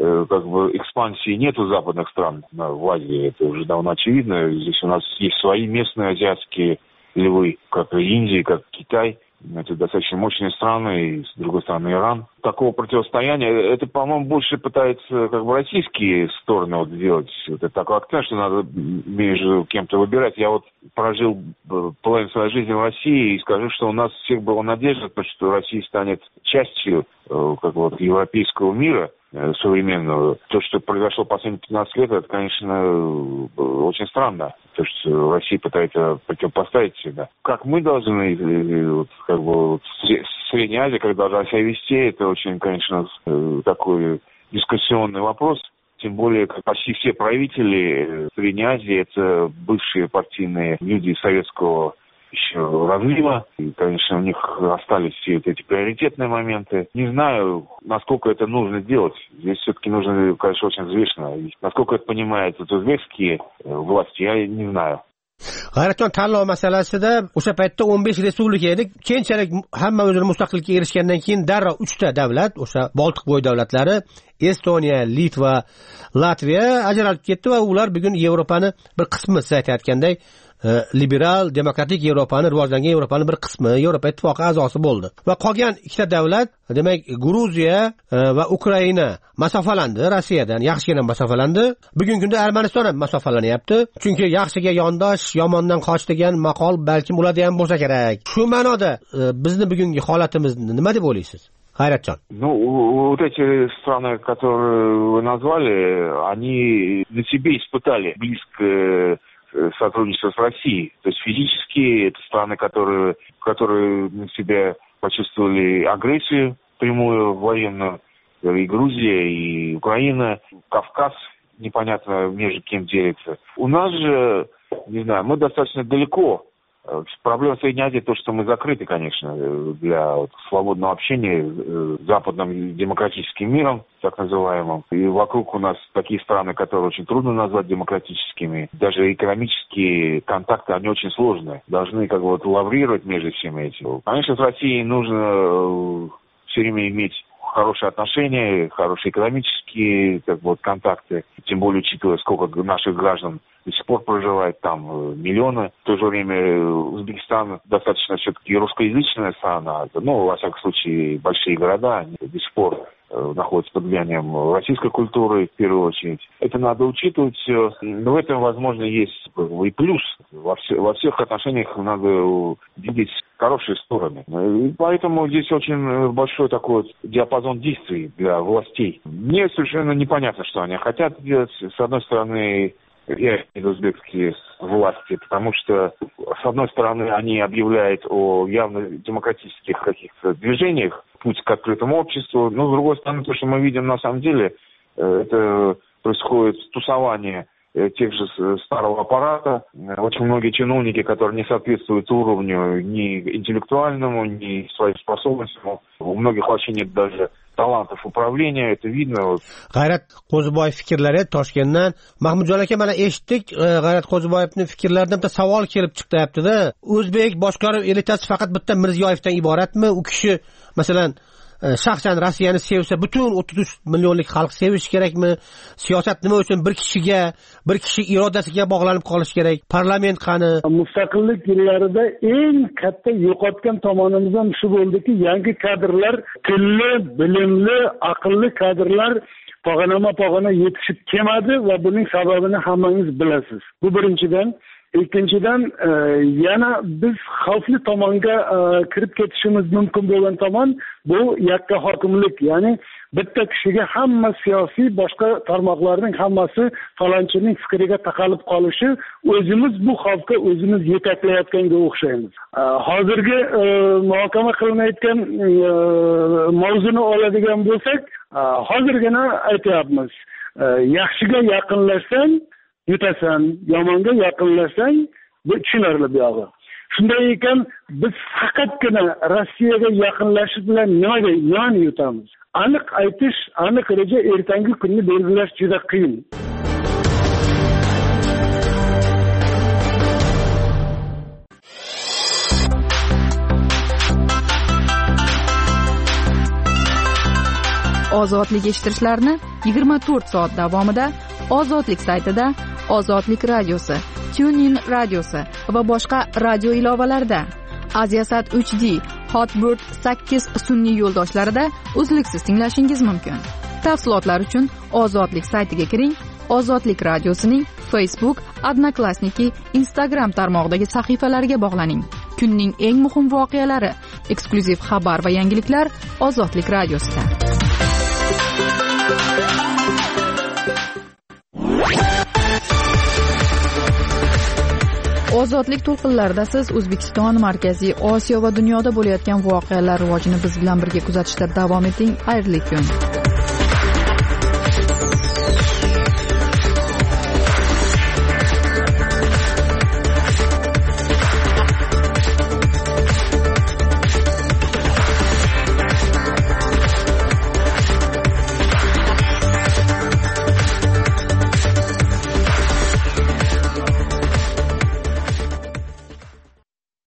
[SPEAKER 14] как бы экспансии нет у западных стран в Азии, это уже давно очевидно. Здесь у нас есть свои местные азиатские львы, как Индия, как Китай. Это достаточно мощные страны, и, с другой стороны, Иран. Такого противостояния, это, по-моему, больше пытаются как бы российские стороны вот сделать. Это такой акцент, что надо между кем-то выбирать. Я вот прожил половину своей жизни в России и скажу, что у нас всех была надежда, что Россия станет частью как бы, вот, европейского мира современного. То, что произошло последние 15 лет, это, конечно, очень странно. То, что Россия пытается противопоставить себя. Как мы должны, вот, как бы, вот, Средняя Азия, как должна себя вести, это очень, конечно, такой дискуссионный вопрос. Тем более, как почти все правители Средней Азии, это бывшие партийные люди советского еще разлива. И, конечно, у них остались все вот эти приоритетные моменты. Не знаю, насколько это нужно делать. Здесь все-таки нужно, конечно, очень взвешенно. Насколько это понимают узбекские власти, я не знаю.
[SPEAKER 4] G'ayratjon tanlov masalasida o'sha paytda 15 respublika edi. Keyinchalik hamma o'zini mustaqillikka erishgandan keyin darrov 3 ta davlat, o'sha Boltiqbo'yi davlatlari, Estoniya, Litva, Latviya ajralib ketdi va ular bugun Yevropani bir qismi, siz aytayotganday, liberal, demokratik Yevropani, rivojlangan Yevropani bir qismi, Yevropa ittifoqi a'zosi bo'ldi. Va qolgan ikkita davlat, demak, Gruziya va Ukraina masofalandi, Rossiyadan yaxshigina masofalandi. Bugungi kunda Armaniston ham masofalanyapti. Chunki yaxshiga yondosh, yomondan qoch degan maqol balkim ularda ham bo'lsa kerak. Shu ma'noda bizni bugungi holatimizni nima deb o'ylaysiz? G'ayratjon.
[SPEAKER 14] Ну, вот эти страны, которые вы назвали, они на себе испытали близкое сотрудничество с Россией. То есть физически это страны, которые на себя почувствовали агрессию прямую военную. И Грузия, и Украина, Кавказ, непонятно между кем делится. У нас же, не знаю, мы достаточно далеко. Проблема Средней Азии то, что мы закрыты, конечно, для вот, свободного общения с западным демократическим миром, так называемым. И вокруг у нас такие страны, которые очень трудно назвать демократическими. Даже экономические контакты, они очень сложные. Должны как бы вот лаврировать между всеми этим. Конечно, с Россией нужно все время иметь хорошие отношения, хорошие экономические как бы, вот, контакты. Тем более, учитывая, сколько наших граждан до сих пор проживает там миллионы. В то же время Узбекистан достаточно все-таки русскоязычная страна. Ну, во всяком случае, большие города, они до сих пор находятся под влиянием российской культуры, в первую очередь. Это надо учитывать все. Но в этом, возможно, есть и плюс. Во всех отношениях надо видеть хорошие стороны. И поэтому здесь очень большой такой диапазон действий для властей. Мне совершенно непонятно, что они хотят делать. С одной стороны, я имею узбекские власти, потому что, с одной стороны, они объявляют о явно демократических каких-то движениях, путь к открытому обществу, но, с другой стороны, то, что мы видим на самом деле, это происходит тусование тех же старого аппарата. Очень многие чиновники, которые не соответствуют уровню ни интеллектуальному, ни своим способностям. У многих вообще нет даже talantов upravlения, это видно.
[SPEAKER 4] G'ayrat Qo'ziboyev fikrlari Toshkentdan. Mahmudjon aka, mana eshitdik, G'ayrat Qo'ziboyevning fikrlaridan bitta savol kelib chiqyapti-da. O'zbek boshqaruv elitasi faqat bitta Mirziyoyevdan iboratmi? U kishi masalan shaxsan Rossiyani sevsa, butun 33 millionlik xalq sevishi kerakmi? Siyosat nima uchun bir kishi irodasiga bog'lanib qolishi kerak? Parlament qani?
[SPEAKER 12] Mustaqillik yillarida eng katta yo'qotgan tomonimiz ham shu bo'ldiki, yangi kadrlar, tilli, bilimli, aqlli kadrlar pog'ona yetishib kelmadi va buning sababini hammangiz bilasiz. Bu birinchidan. Ikkinchidan, yana biz xavfli tomonga kirib ketishimiz mumkin bo'lgan tomon bu yakka hokimlik, ya'ni bitta kishiga hamma siyosiy boshqa tarmoqlarning hammasi falonchining fikriga taqalib qolishi, o'zimiz bu xalqqa o'zimiz yetaklayotganga o'xshaymiz. Hozirgi muhokama qilinayotgan mavzuni oladigan bo'lsak, hozirgina aytyapmiz, yaxshiga yaqinlashsang yutasan, yomonga yaqinlashsang, bu tushunarli buyog'i. Shunday ekan, biz faqatgina Rossiyaga yaqinlashish bilan nimani yutamiz? Aniq aytish, aniq reja, ertangi kunni belgilash juda qiyin.
[SPEAKER 1] ozodlik eshittirishlarini 24 soat davomida Ozodlik saytida, Ozodlik radiosi, TuneIn radiosi va boshqa radio ilovalarida, Aziasat HD, Hotbird 8 sun'iy yo'ldoshlarida uzluksiz tinglashingiz mumkin. Tafsilotlar uchun Ozodlik saytiga kiring. Ozodlik radiosining Facebook, Odnoklassniki, Instagram tarmog'idagi sahifalariga bog'laning. Kunning eng muhim voqealari, eksklyuziv xabar va yangiliklar Ozodlik radiosida. Ozodlik to'lqinlarida siz O'zbekiston, Markaziy Osiyo va dunyoda bo'layotgan voqealar rivojini biz bilan birga kuzatishda davom eting. Xayrli kun.